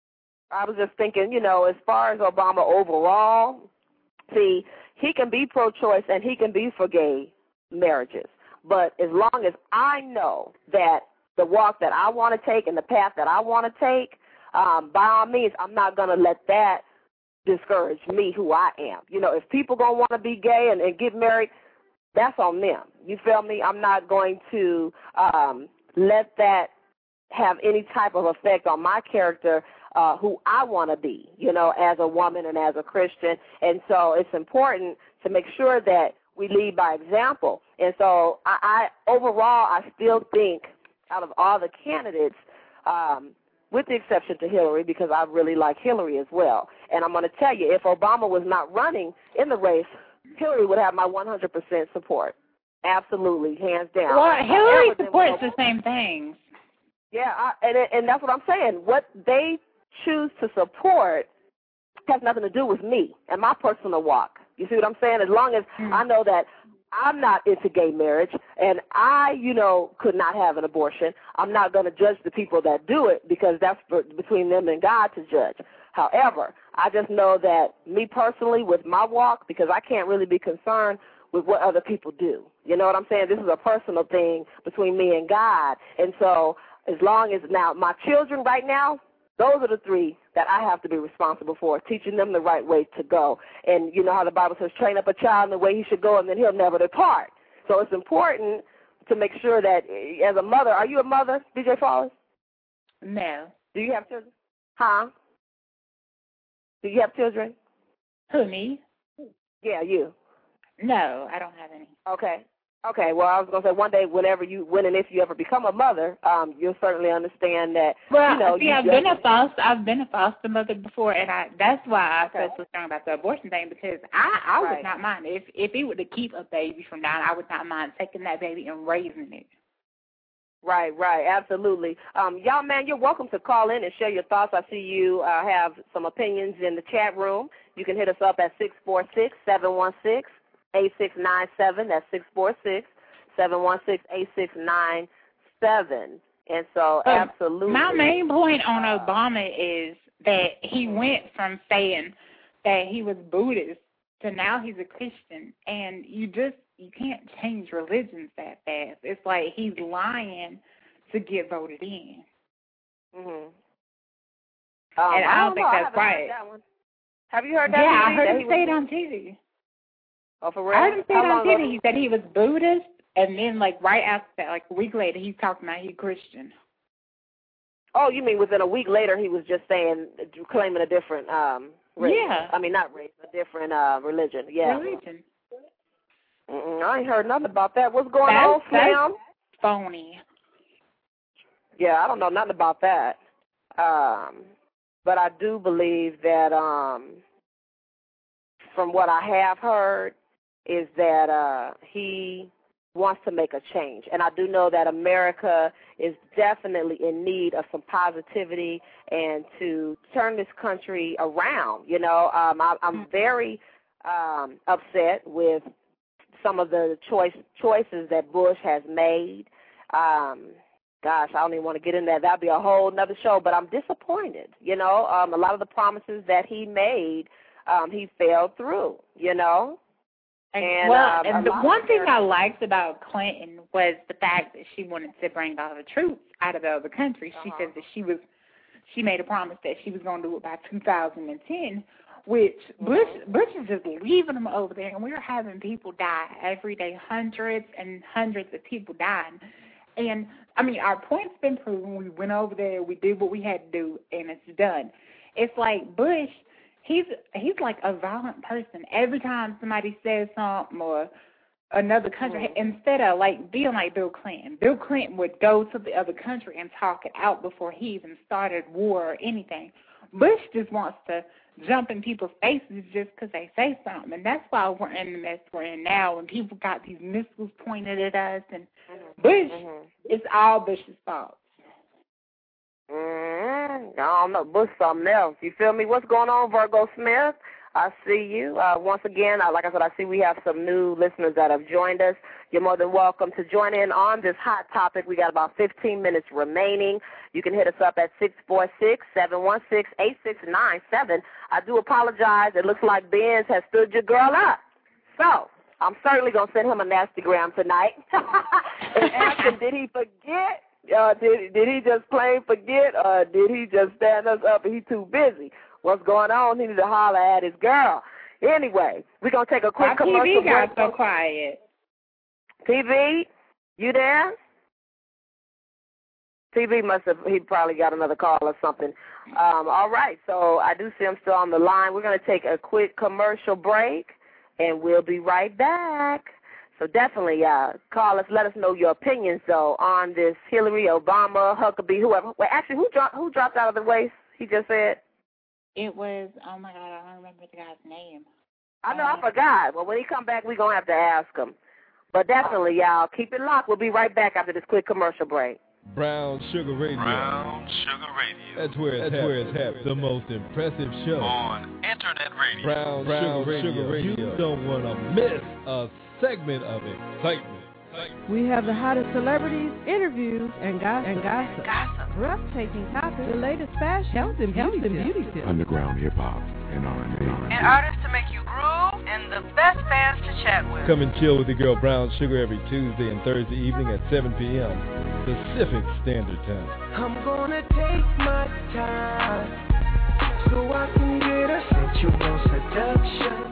I was just thinking, you know, as far as Obama overall, see, he can be pro-choice and he can be for gay marriages. But as long as I know that the walk that I want to take and the path that I want to take, um, by all means, I'm not going to let that discourage me, who I am. You know, if people going to want to be gay and, and get married, that's on them. You feel me? I'm not going to um, let that have any type of effect on my character, uh, who I want to be, you know, as a woman and as a Christian. And so it's important to make sure that we lead by example. And so I, I overall, I still think out of all the candidates, um, with the exception to Hillary, because I really like Hillary as well. And I'm going to tell you, if Obama was not running in the race, Hillary would have my one hundred percent support. Absolutely, hands down. Well, Hillary supports the same things. Yeah, I, and and that's what I'm saying. What they choose to support has nothing to do with me and my personal walk. You see what I'm saying? As long as mm. I know that I'm not into gay marriage and I, you know, could not have an abortion, I'm not going to judge the people that do it because that's for, between them and God to judge. However, I just know that me personally with my walk, because I can't really be concerned with what other people do. You know what I'm saying? This is a personal thing between me and God. And so as long as now my children right now, those are the three that I have to be responsible for, teaching them the right way to go. And you know how the Bible says, train up a child in the way he should go, and then he'll never depart. So it's important to make sure that as a mother, are you a mother, D J Flawless? No. Do you have children? Huh? Do you have children? Who, me? Yeah, you. No, I don't have any. Okay. Okay, well, I was going to say one day, whenever you, when and if you ever become a mother, um, you'll certainly understand that, well, you know. see, you I've been a foster, I've been a foster mother before, and I that's why I okay. was concerned about the abortion thing, because I, I right. would not mind. If if it were to keep a baby from dying, I would not mind taking that baby and raising it. Right, right, absolutely. Um, y'all, man, you're welcome to call in and share your thoughts. I see you uh, have some opinions in the chat room. You can hit us up at six four six, seven one six, eight six nine seven. That's six four six, seven one six, eight six nine seven. And so, but absolutely. My main point on Obama is that he went from saying that he was Buddhist to now he's a Christian. And you just, you can't change religions that fast. It's like he's lying to get voted in. Mm-hmm. Um, and I don't, I don't think know. that's right. That one. Have you heard that? Yeah, I heard him him say it on T V. Oh, for real? I heard him say How it on T V. Ago? He said he was Buddhist, and then, like, right after that, like a week later, he's talking about he's Christian. Oh, you mean within a week later he was just saying, claiming a different um, race? Yeah. I mean, not race, a different uh, religion. Yeah. Religion. Mm-mm, I ain't heard nothing about that. What's going that's, on, Slam? Phony. Yeah, I don't know nothing about that. Um, but I do believe that um, from what I have heard is that uh, he wants to make a change. And I do know that America is definitely in need of some positivity and to turn this country around. You know, um, I, I'm very um, upset with some of the choice choices that Bush has made. Um, gosh, I don't even want to get in there. That'll be a whole nother show, but I'm disappointed. You know, um, a lot of the promises that he made, um, he failed through, you know. And, well, um, and the one thing I liked about Clinton was the fact that she wanted to bring all the troops out of the other countries. Uh-huh. She said that she was, she made a promise that she was going to do it by two thousand ten, which Bush Bush is just leaving them over there, and we're having people die every day, hundreds and hundreds of people dying. And, I mean, our point's been proven. We went over there, we did what we had to do, and it's done. It's like Bush, he's he's like a violent person. Every time somebody says something or another country, mm-hmm. instead of, like, being like Bill Clinton, Bill Clinton would go to the other country and talk it out before he even started war or anything. Bush just wants to jump in people's faces just because they say something. And that's why we're in the mess we're in now, and people got these missiles pointed at us. And mm-hmm. Bush, mm-hmm. it's all Bush's fault. Mm-hmm. I don't know. Bush something else. You feel me? What's going on, Virgo Smith? I see you. Uh, once again, uh, like I said, I see we have some new listeners that have joined us. You're more than welcome to join in on this hot topic. We got about fifteen minutes remaining. You can hit us up at six four six, seven one six, eight six nine seven. I do apologize. It looks like Benz has stood your girl up. So I'm certainly going to send him a nasty gram tonight and ask him, did he forget? Uh, did, did he just plain forget, or did he just stand us up and he too busy? What's going on? He need to holler at his girl. Anyway, we're going to take a quick My commercial T V break. got so quiet. T V, you there? T V must have, he probably got another call or something. Um, all right, so I do see him still on the line. We're going to take a quick commercial break, and we'll be right back. So definitely uh, call us. Let us know your opinions, though, on this Hillary, Obama, Huckabee, whoever. Wait, actually, who dropped, who dropped out of the race, he just said? It was, oh, my God, I don't remember the guy's name. I know, I forgot. Well, when he come back, we're going to have to ask him. But definitely, y'all, keep it locked. We'll be right back after this quick commercial break. Brown Sugar Radio. Brown Sugar Radio. That's where it's, That's where it's happening. The most impressive show on Internet Radio. Brown, Brown Sugar, Radio. Sugar Radio. You don't want to miss a segment of excitement. We have the hottest celebrities, interviews, and gossip. And gossip. gossip. Breathtaking topics, the latest fashion, health and beauty, and beauty tips. Underground hip-hop and R and B. And artists to make you groove, and the best fans to chat with. Come and chill with your girl Brown Sugar every Tuesday and Thursday evening at seven p.m. Pacific Standard Time. I'm gonna take my time so I can get a sensual seduction.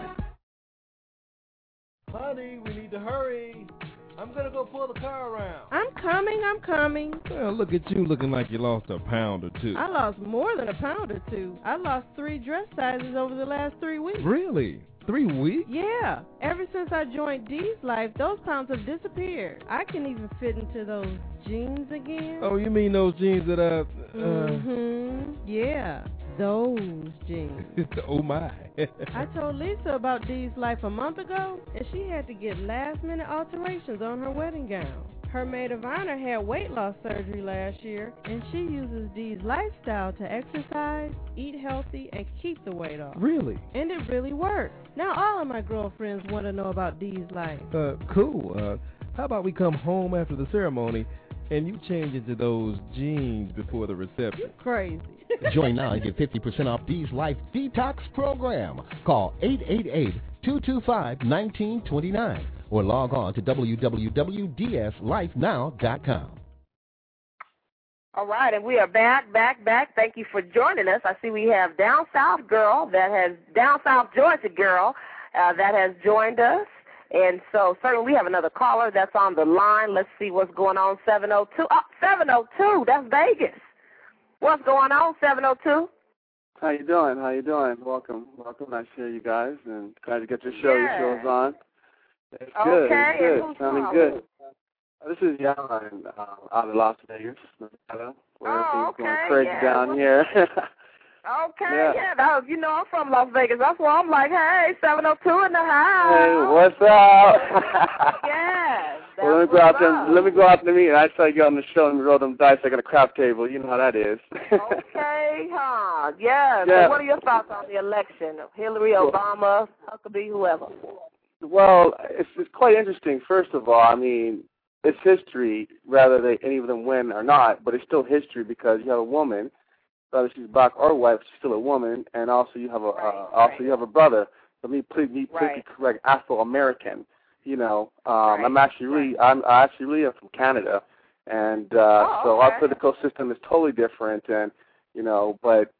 Honey, we need to hurry. I'm going to go pull the car around. I'm coming, I'm coming. Well, look at you looking like you lost a pound or two. I lost more than a pound or two. I lost three dress sizes over the last three weeks. Really? Three weeks? Yeah. Ever since I joined D's Life, those pounds have disappeared. I can even fit into those jeans again. Oh, you mean those jeans that I... Uh... Mm-hmm. Yeah. Those jeans. Oh, my. I told Lisa about Dee's Life a month ago, and she had to get last-minute alterations on her wedding gown. Her maid of honor had weight loss surgery last year, and she uses Dee's lifestyle to exercise, eat healthy, and keep the weight off. Really? And it really works. Now all of my girlfriends want to know about Dee's Life. Uh, cool. Uh, how about we come home after the ceremony and you change into those jeans before the reception? You're crazy. Join now and get fifty percent off Dee's Life Detox Program. Call eight eight eight, two two five, one nine two nine or log on to w w w dot d s life now dot com. All right, and we are back, back, back. Thank you for joining us. I see we have Down South Girl that has, Down South Georgia Girl uh, that has joined us. And so certainly we have another caller that's on the line. Let's see what's going on, seven oh two. Oh, seven oh two, that's Vegas. What's going on, seven oh two? How you doing? How you doing? Welcome. Welcome. Nice to hear you guys, and glad to get your show. Yeah. Your show's on. It's good. Okay. It's good. Sounding good. Uh, this is Jan uh, out of Las Vegas, Nevada, where oh, everything's okay. going crazy yeah. down here. Okay, yeah. yeah, that was, you know, I'm from Las Vegas. That's why I'm like, hey, seven oh two in the house. Hey, what's up? Yes. Well, let me go out there. Let me go out there. And I saw you on the show and we roll them dice like on a crap table. You know how that is. Okay, huh? Yeah. yeah. So, what are your thoughts on the election of Hillary, Obama, Huckabee, whoever? Well, it's it's quite interesting. First of all, I mean, it's history, whether they any of them win or not. But it's still history because you have a woman. Whether she's black or white, she's still a woman, and also you have a right, uh, also right. you have a brother. Let me please be politically right. correct, Afro American. You know, um, right. I'm actually really I'm I actually really am from Canada, and uh, oh, so okay. our political system is totally different. And you know, but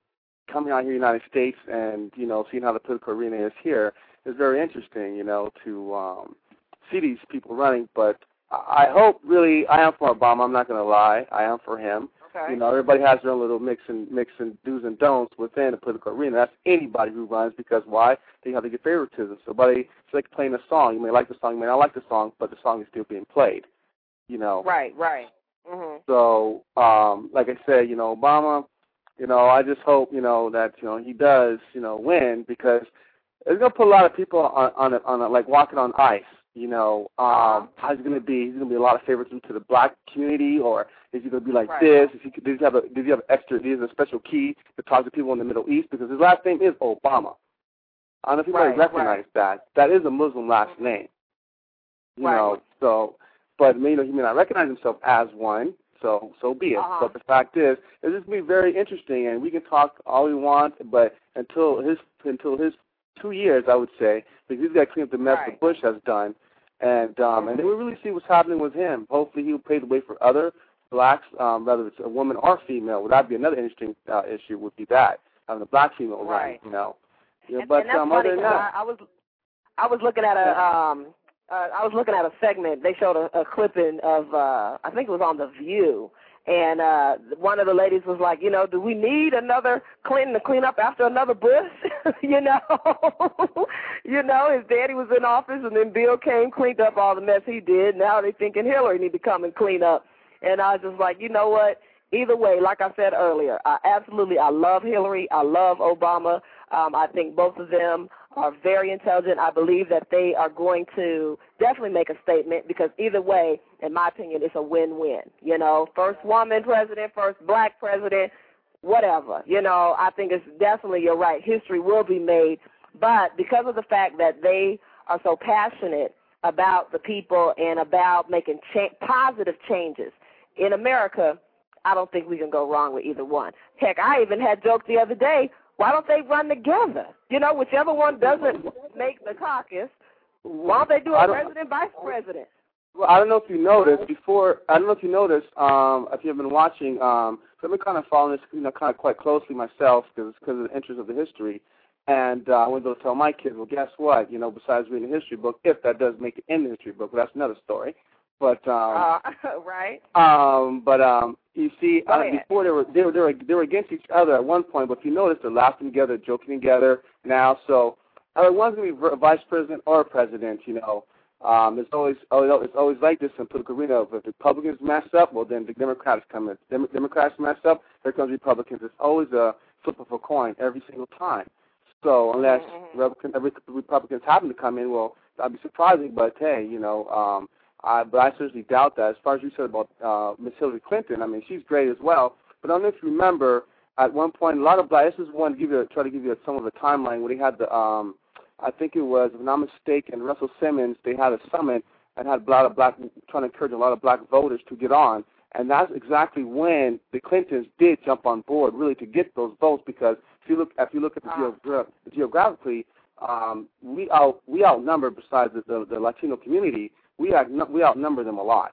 coming out here in the United States and, you know, seeing how the political arena is here is very interesting, you know, to um, see these people running. But I hope, really, I am for Obama. I'm not going to lie. I am for him. Okay. You know, everybody has their own little mix and mix and do's and don'ts within the political arena. That's anybody who runs, because why? They have to get favoritism. So, buddy, it's like playing a song. You may like the song, you may not like the song, but the song is still being played. You know. Right, right. Mm-hmm. So, um, like I said, you know, Obama, you know, I just hope, you know, that, you know, he does, you know, win, because it's going to put a lot of people on, on, a, on a, like walking on ice. You know, um, how's it going to be? Is it going to be a lot of favoritism to the black community, or is he going to be like right. this? Is he, does he have a does he have extra? Does he have a special key to talk to people in the Middle East? Because his last name is Obama. I don't know if you right, might recognize right. that. That is a Muslim last name. You right. know, so but you know he may not recognize himself as one. So so be it. Uh-huh. But the fact is, it's just going to be very interesting, and we can talk all we want, but until his until his two years, I would say, because he's got to clean up the mess right. that Bush has done. And um, and then we really see what's happening with him. Hopefully he'll pave the way for other blacks, um, whether it's a woman or female. Well, that'd be another interesting uh, issue, would be that, having a black female right. run, you know. Yeah, and, but and that's um, funny, other than that, I, I was I was looking at a um uh, I was looking at a segment. They showed a, a clipping of uh, I think it was on The View. And uh, one of the ladies was like, you know, do we need another Clinton to clean up after another Bush? you know, you know, his daddy was in office, and then Bill came, cleaned up all the mess he did. Now they thinking Hillary need to come and clean up. And I was just like, you know what? Either way, like I said earlier, I absolutely, I love Hillary. I love Obama. Um, I think both of them are very intelligent. I believe that they are going to definitely make a statement, because either way, in my opinion, it's a win-win. You know, first woman president, first black president, whatever. You know, I think it's definitely, you're right, history will be made. But because of the fact that they are so passionate about the people and about making cha- positive changes in America, I don't think we can go wrong with either one. Heck, I even had joked the other day, why don't they run together? You know, whichever one doesn't make the caucus, why don't they do a president, vice president? Well, I don't know if you noticed before. I don't know if you noticed. Um, if you've been watching, um, so I've been kind of following this, you know, kind of quite closely myself, because because of the interest of the history. And uh, I went to tell my kids, well, guess what? You know, besides reading the history book, if that does make it in the history book, well, that's another story. But um, uh, right. Um, but um, you see, Go uh, ahead. before they were they were they were they were against each other at one point. But if you notice, they're laughing together, joking together now. So either one's going to be vice president or president. You know, um, it's always it's always like this in political arena. If the Republicans mess up, well, then the Democrats come in. Dem- Democrats mess up, here comes Republicans. It's always a flip of a coin every single time. So unless mm-hmm. Republican, every Republicans happen to come in, well, that'd be surprising. But hey, you know. Um, I, but I seriously doubt that. As far as you said about uh, Miss Hillary Clinton, I mean, she's great as well. But I don't know if you remember, at one point, a lot of black. This is one to give you, try to give you some of the timeline where they had the, um, I think it was, if I'm not mistaken, Russell Simmons. They had a summit and had a lot of black, trying to encourage a lot of black voters to get on. And that's exactly when the Clintons did jump on board, really, to get those votes. Because if you look, if you look at the geogra- geographically, um, we out we outnumber, besides the, the, the Latino community. We out, we outnumber them a lot.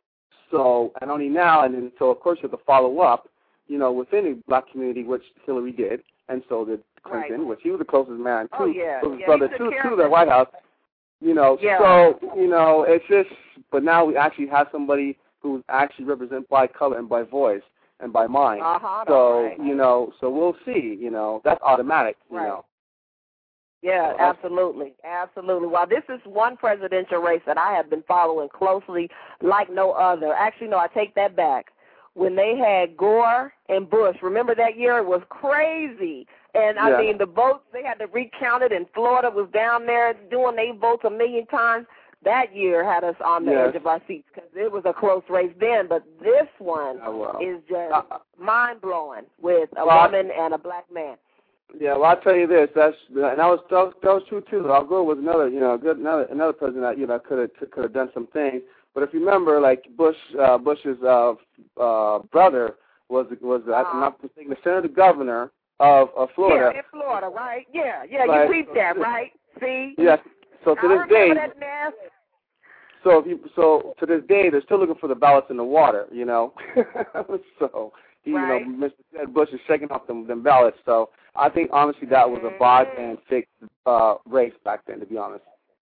So, and only now, and then, so of course you have to follow up, you know, within the black community, which Hillary did, and so did Clinton, right. which he was the closest man to, oh, yeah. was his yeah, brother to, to the White House. You know, yeah. so, you know, it's just, but now we actually have somebody who's actually represented by color and by voice and by mind. Uh-huh, so, right. you know, so we'll see, you know, that's automatic, you right. know. Yeah, absolutely, absolutely. Well, this is one presidential race that I have been following closely like no other. Actually, no, I take that back. When they had Gore and Bush, remember that year? It was crazy. And, I yeah. mean, the votes, they had to recount it, and Florida was down there doing their votes a million times. That year had us on the yes. edge of our seats because it was a close race then. But this one oh, well. is just uh, mind-blowing with a well, woman and a black man. Yeah, well, I'll tell you this. That's and that was that was, that was true too. Al Gore was another, you know, good another another president that you know could have could have done some things. But if you remember, like Bush, uh, Bush's uh, uh, brother was was uh, I'm not mistaken, the senator governor of, of Florida. Yeah, in Florida, right? Yeah, yeah. Like, you peeped that, right? See? Yes. So to I this day, remember that mess. So if you, so to this day, they're still looking for the ballots in the water, you know. so he, right. you know, Mister Ted Bush is shaking off them, them ballots. So I think honestly that was a bot and fake uh, race back then, to be honest.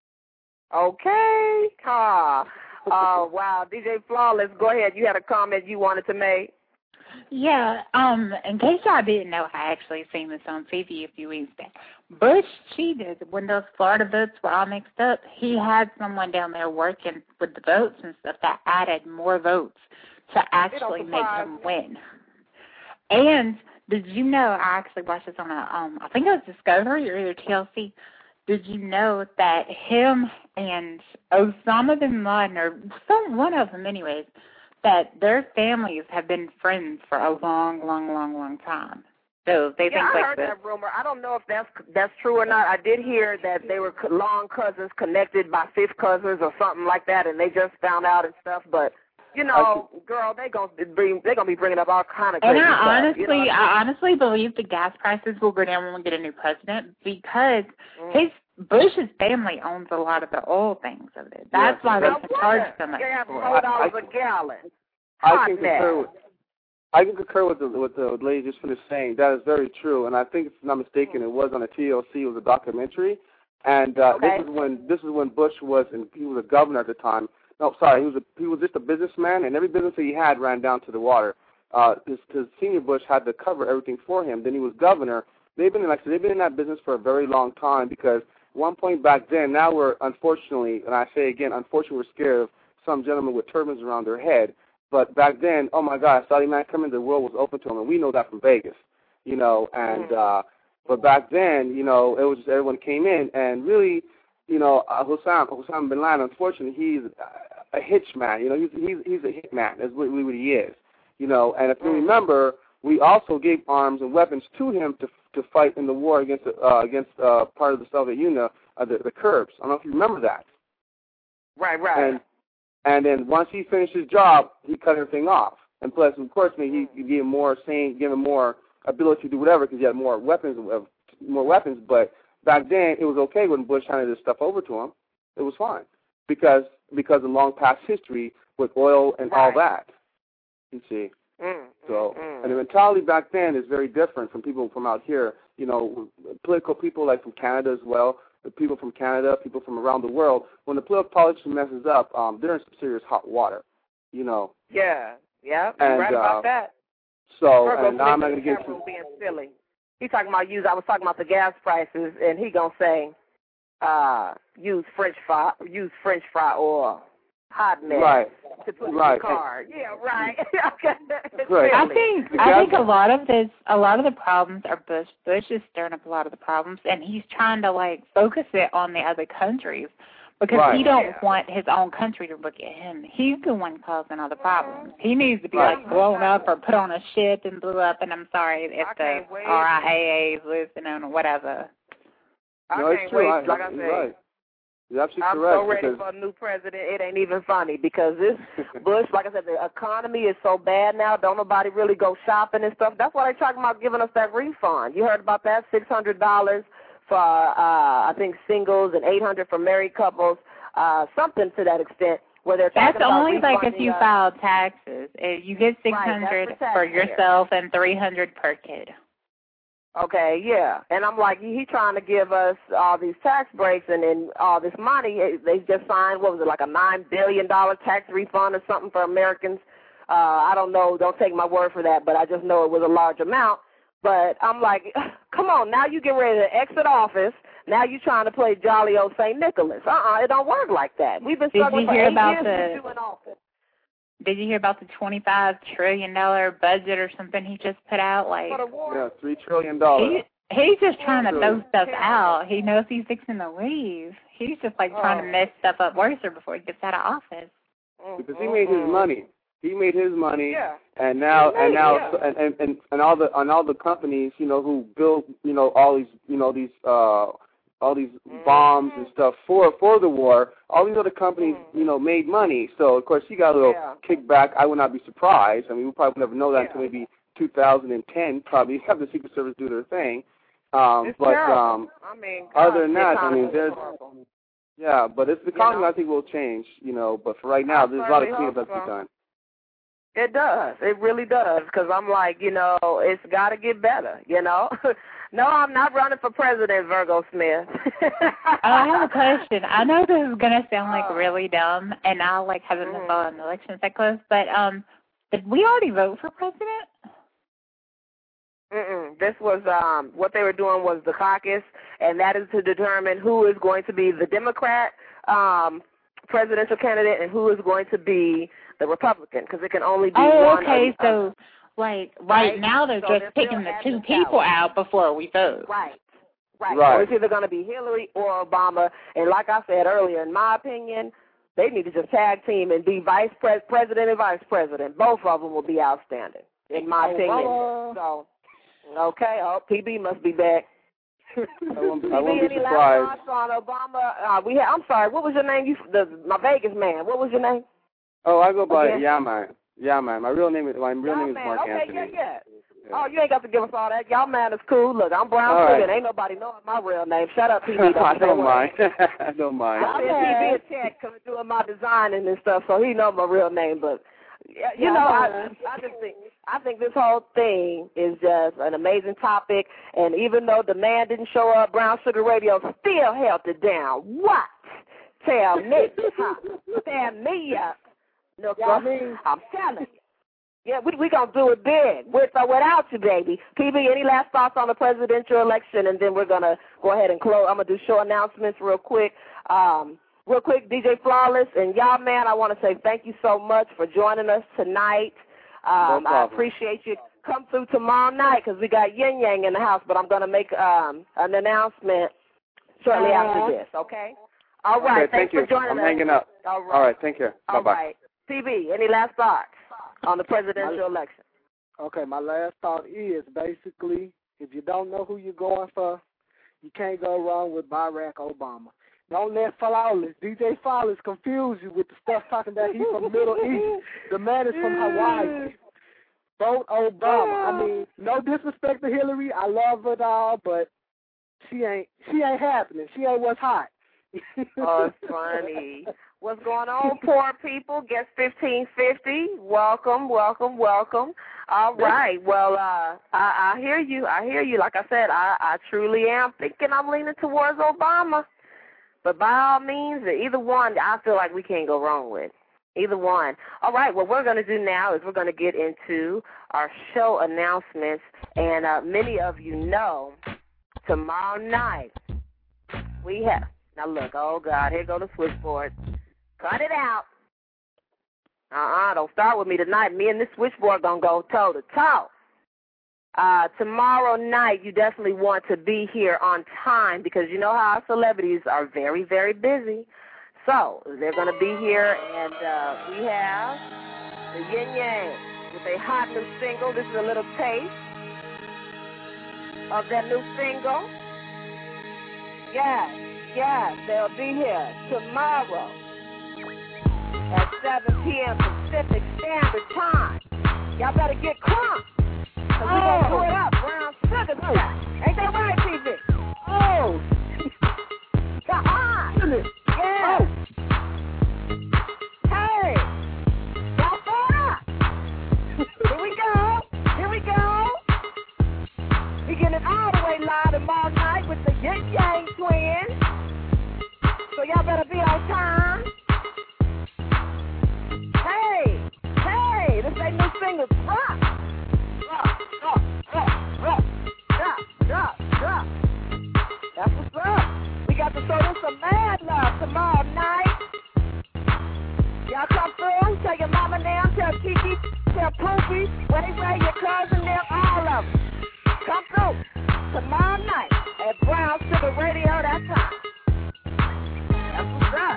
Okay. Ah. Oh wow, D J Flawless, go ahead. You had a comment you wanted to make. Yeah, um, in case y'all didn't know, I actually seen this on T V a few weeks back. Bush cheated when those Florida votes were all mixed up. He had someone down there working with the votes and stuff that added more votes to actually make him win. And did you know, I actually watched this on a, um, I think it was Discovery or either T L C. Did you know that him and Osama bin Laden, or some one of them anyways, that their families have been friends for a long, long, long, long time. So they yeah, think I like heard this. that rumor. I don't know if that's that's true or not. I did hear that they were long cousins connected by fifth cousins or something like that, and they just found out and stuff. But you know, girl, they gonna be they gonna be bringing up all kind of crazy And I stuff. honestly, You know what I, mean? I honestly believe the gas prices will go down when we get a new president because mm. his Bush's family owns a lot of the oil things of it. That's yeah, why they that's can charge so much. They have for four it. dollars a gallon. I can concur with I can concur with the with the lady just finished saying. That is very true, and I think if I'm not mistaken, it was on a T L C. It was a documentary, and uh, okay. this is when this is when Bush was and he was a governor at the time. No, sorry, he was a, he was just a businessman, and every business that he had ran down to the water. Uh, his, his senior Bush had to cover everything for him. Then he was governor. They've been like they've been in that business for a very long time because at one point back then, now we're unfortunately, and I say again, unfortunately, we're scared of some gentlemen with turbans around their head. But back then, oh my God, Saudi man coming, the world was open to him, and we know that from Vegas, you know. And uh, but back then, you know, it was just everyone came in, and really, you know, uh, Hussein Hussein bin Laden, unfortunately, he's a hitch man. You know, he's he's he's a hit man. That's what, what he is, you know. And if you remember, we also gave arms and weapons to him to to fight in the war against uh, against uh, part of the Soviet Union, uh, the, the Kurbs. I don't know if you remember that. Right, right. And, And then once he finished his job, he cut everything off. And plus, of course, I mean, he, he gave him more saying, gave him more ability to do whatever because he had more weapons, more weapons. But back then, it was okay when Bush handed this stuff over to him. It was fine because because of long past history with oil and right. all that. You see. Mm, so, mm, and the mentality back then is very different from people from out here. You know, political people like from Canada as well. The people from Canada, people from around the world, when the political politics messes up, um, they're in some serious hot water, you know. Yeah, yeah, and, you're right uh, about that. So, Virgo and now I'm not going to get to being silly. He's talking about use. I was talking about the gas prices, and he gonna say, uh, use French fry, use French fry oil, hot mess right. to put in right. the car. Yeah, right. okay. Right. I think I think a lot of this, a lot of the problems are Bush. Bush is stirring up a lot of the problems, and he's trying to like focus it on the other countries because right. he don't yeah. want his own country to look at him. He's the one causing all the problems. He needs to be right. like blown up or put on a ship and blew up. And I'm sorry if I the wait. R I A A is listening or whatever. I no, can't it's true. wait. I, Like I said. right. You're absolutely I'm correct. so ready because... for a new president. It ain't even funny because this Bush, like I said, the economy is so bad now. Don't nobody really go shopping and stuff. That's why they're talking about giving us that refund. You heard about that? Six hundred dollars for uh, I think singles and eight hundred for married couples. Uh, something to that extent. Where they're That's talking only about like if you uh, file taxes. You get six hundred right, for, for yourself and three hundred per kid. Okay, yeah. And I'm like, he, he trying to give us all these tax breaks and then all this money. They just signed, what was it, like a nine billion dollars tax refund or something for Americans. Uh, I don't know. Don't take my word for that, but I just know it was a large amount. But I'm like, come on, now you get ready to exit office. Now you trying to play jolly old Saint Nicholas. Uh-uh, it don't work like that. We've been struggling for eight years to do in office. Did you hear about the twenty-five trillion dollars budget or something he just put out? Like, yeah, three trillion dollars. He, he's just trying to throw stuff out. He knows he's fixing to leave. He's just like trying to mess stuff up worse before he gets out of office. Because he made his money. He made his money, yeah. and now made, and now yeah. so, and, and and and all the and all the companies, you know, who build, you know, all these, you know, these uh all these mm-hmm. bombs and stuff for for the war. All these other companies, mm-hmm. you know, made money. So of course he got a little yeah. kickback. I would not be surprised. I mean, we probably never know that yeah. until maybe two thousand ten. Probably have the Secret Service do their thing. Um, it's but terrible. um, I mean, God, other than that, I mean, there's. Yeah, but it's the economy, you know? I think will change, you know, but for right now, I there's a lot of cleanup that's to be done. It does. It really does, because I'm like, you know, it's got to get better, you know. No, I'm not running for president, Virgo Smith. Oh, I have a question. I know this is going to sound, like, really dumb, and I, like, haven't been following the elections that close, but um, did we already vote for president? Mm-mm. This was, um, what they were doing was the caucus, and that is to determine who is going to be the Democrat um, presidential candidate and who is going to be the Republican, because it can only be oh, one. Oh, okay, of, so, like, right, right now they're so just they're picking the two people out before we vote. Right, right. right. So it's either going to be Hillary or Obama, and like I said earlier, in my opinion, they need to just tag team and be vice pres- president and vice president. Both of them will be outstanding, in my opinion. Obama. So, okay, oh, P B must be back. I won't, P B, I won't be any surprised. last thoughts on Obama? Uh, we ha- I'm sorry, what was your name? You, the my Vegas man. What was your name? Oh, I go by okay. Yeah Man. Yeah Man. My real name is my real Y'all name is man. Mark okay, Anthony. Yeah, yeah, yeah. Oh, you ain't got to give us all that. Y'all man is cool. Look, I'm Brown all Sugar, right. and ain't nobody knowing my real name. Shut up, P B. I don't mind. I don't mind. I sent P B a check because doing my designing and stuff, so he know my real name. But you yeah, know, I, I just think I think this whole thing is just an amazing topic. And even though the man didn't show up, Brown Sugar Radio still held it down. What? Tell me, huh? Stand me up. Look, yeah, I mean, I'm telling you. Yeah, we we gonna do it big with or without you, baby. P B, any last thoughts on the presidential election, and then we're gonna go ahead and close. I'm gonna do show announcements real quick. Um, real quick, D J Flawless and y'all, man, I want to say thank you so much for joining us tonight. Um, no I appreciate you. Come through tomorrow night because we got Yin Yang in the house, but I'm gonna make um an announcement shortly uh, after this. Okay. All right. Okay, Thanks thank you. for joining I'm us. hanging up. All right. All right. Thank you. All Bye-bye. right. P B, any last thoughts on the presidential election? Okay, my last thought is basically, if you don't know who you're going for, you can't go wrong with Barack Obama. Don't let Flawless, D J Flawless, confuse you with the stuff talking about he's from the Middle East. The man is from Hawaii. Vote Obama. I mean, no disrespect to Hillary. I love her all, but she ain't she ain't happening. She ain't what's hot. Oh, it's funny. What's going on, poor people? Guest fifteen fifty. Welcome, welcome, welcome. All right. Well, uh, I, I hear you. I hear you. Like I said, I, I truly am thinking I'm leaning towards Obama. But by all means, either one, I feel like we can't go wrong with. Either one. All right. What we're going to do now is we're going to get into our show announcements. And uh, many of you know, tomorrow night we have. Now look, oh God, here go the switchboard. Cut it out. Uh-uh, don't start with me tonight. Me and this switchboard gonna go toe to toe. Uh, tomorrow night, you definitely want to be here on time because you know how our celebrities are very, very busy. So they're gonna be here, and uh, we have the Yin Yang with a hot new single. This is a little taste of that new single. Yes, yes, they'll be here tomorrow at seven p.m. Pacific Standard Time. Y'all better get crunk, because oh. we're going to pull it up. Brown Sugar style. Ain't that right, P V? Oh. Come on. Yeah. Oh. Hey. Y'all throw up. Here we go. Here we go. We get it all the way live tomorrow night with the Yin Yang twins. So y'all better be on time. Hey, hey, this ain't new single. Rock, rock, rock, rock, rock, rock, rock, rock. That's what's up. We got to show them some mad love tomorrow night. Y'all come through. Tell your mama now. Tell Kiki. Tell Poopy. Ray Ray, your cousin, them, all of them. Come through tomorrow night at Brown Sugar Radio. That's time. That's what's up.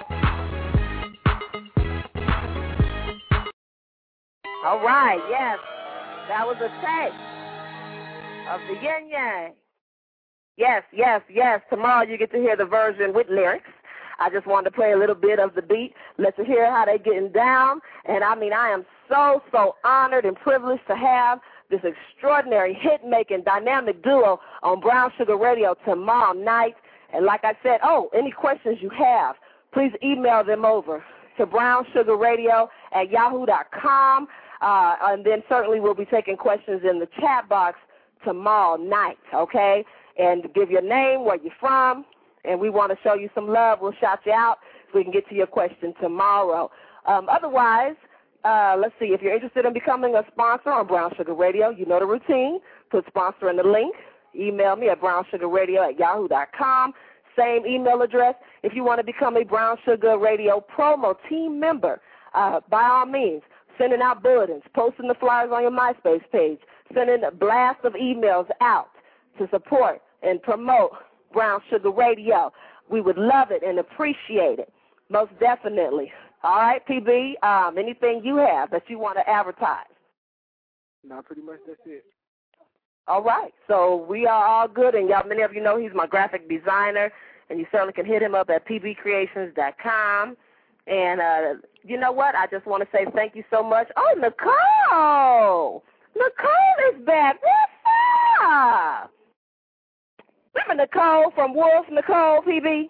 All right, yes, that was a taste of the Yin Yang. Yes, yes, yes. Tomorrow you get to hear the version with lyrics. I just wanted to play a little bit of the beat, let you hear how they getting down. And I mean, I am so, so honored and privileged to have this extraordinary hit-making dynamic duo on Brown Sugar Radio tomorrow night. And like I said, oh, any questions you have, please email them over to brown sugar radio at yahoo dot com. Uh, and then certainly we'll be taking questions in the chat box tomorrow night, okay? And give your name, where you're from, and we want to show you some love. We'll shout you out so we can get to your question tomorrow. Um, otherwise, uh, let's see, if you're interested in becoming a sponsor on Brown Sugar Radio, you know the routine. Put sponsor in the link. Email me at brown sugar radio at yahoo dot com. Same email address. If you want to become a Brown Sugar Radio promo team member, uh, by all means, sending out bulletins, posting the flyers on your MySpace page, sending a blast of emails out to support and promote Brown Sugar Radio. We would love it and appreciate it, most definitely. All right, P B, um, anything you have that you want to advertise? No, pretty much that's it. All right, so we are all good, and y'all, many of you know he's my graphic designer, and you certainly can hit him up at p b creations dot com. And uh, you know what? I just want to say thank you so much. Oh, Nicole! Nicole is back. What's up? Remember Nicole from Wolf, Nicole, P B?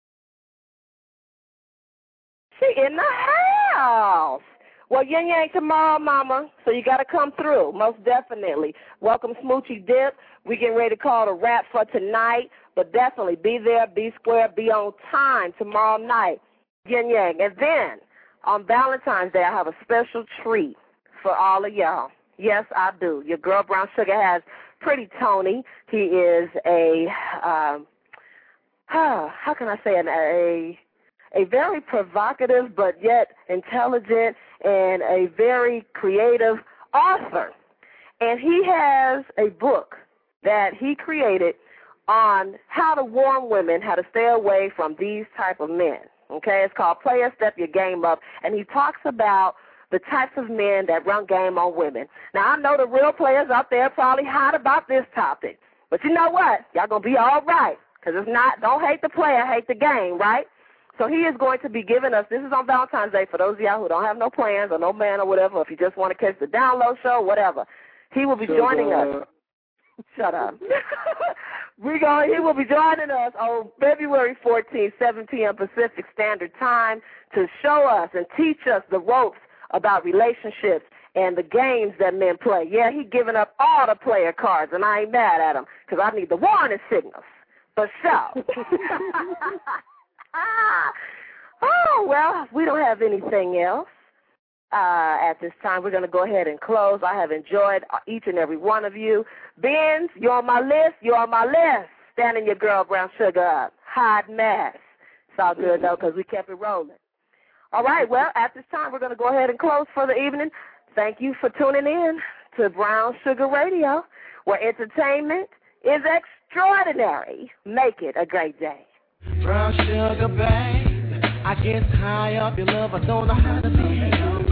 She in the house. Well, yin yang tomorrow, Mama, so you got to come through, most definitely. Welcome, Smoochie Dip. We getting ready to call it a wrap for tonight, but definitely be there, be square, be on time tomorrow night, yin yang. And then on Valentine's Day, I have a special treat for all of y'all. Yes, I do. Your girl Brown Sugar has Pretty Tony. He is a, um, how can I say, an, a, a very provocative but yet intelligent and a very creative author. And he has a book that he created on how to warn women, how to stay away from these type of men. Okay, it's called Player Step Your Game Up, and he talks about the types of men that run game on women. Now, I know the real players out there are probably hot about this topic, but you know what? Y'all going to be all right, because it's not, don't hate the player, hate the game, right? So he is going to be giving us, this is on Valentine's Day for those of y'all who don't have no plans or no man or whatever, if you just want to catch the download show, whatever. He will be Shut joining up. us. Shut up. we going, he will be joining us on February fourteenth, seven p.m. Pacific Standard Time to show us and teach us the ropes about relationships and the games that men play. Yeah, he giving up all the player cards, and I ain't mad at him because I need the warning signals. For sure. Oh, well, we don't have anything else uh, at this time. We're going to go ahead and close. I have enjoyed each and every one of you. Benz, you're on my list. You're on my list. Standing your girl, Brown Sugar, up. Hot mess. It's all good, though, because we kept it rolling. All right, well, at this time, we're going to go ahead and close for the evening. Thank you for tuning in to Brown Sugar Radio, where entertainment is extraordinary. Make it a great day. Brown sugar, babe, I get high up your love, I don't know how to behave.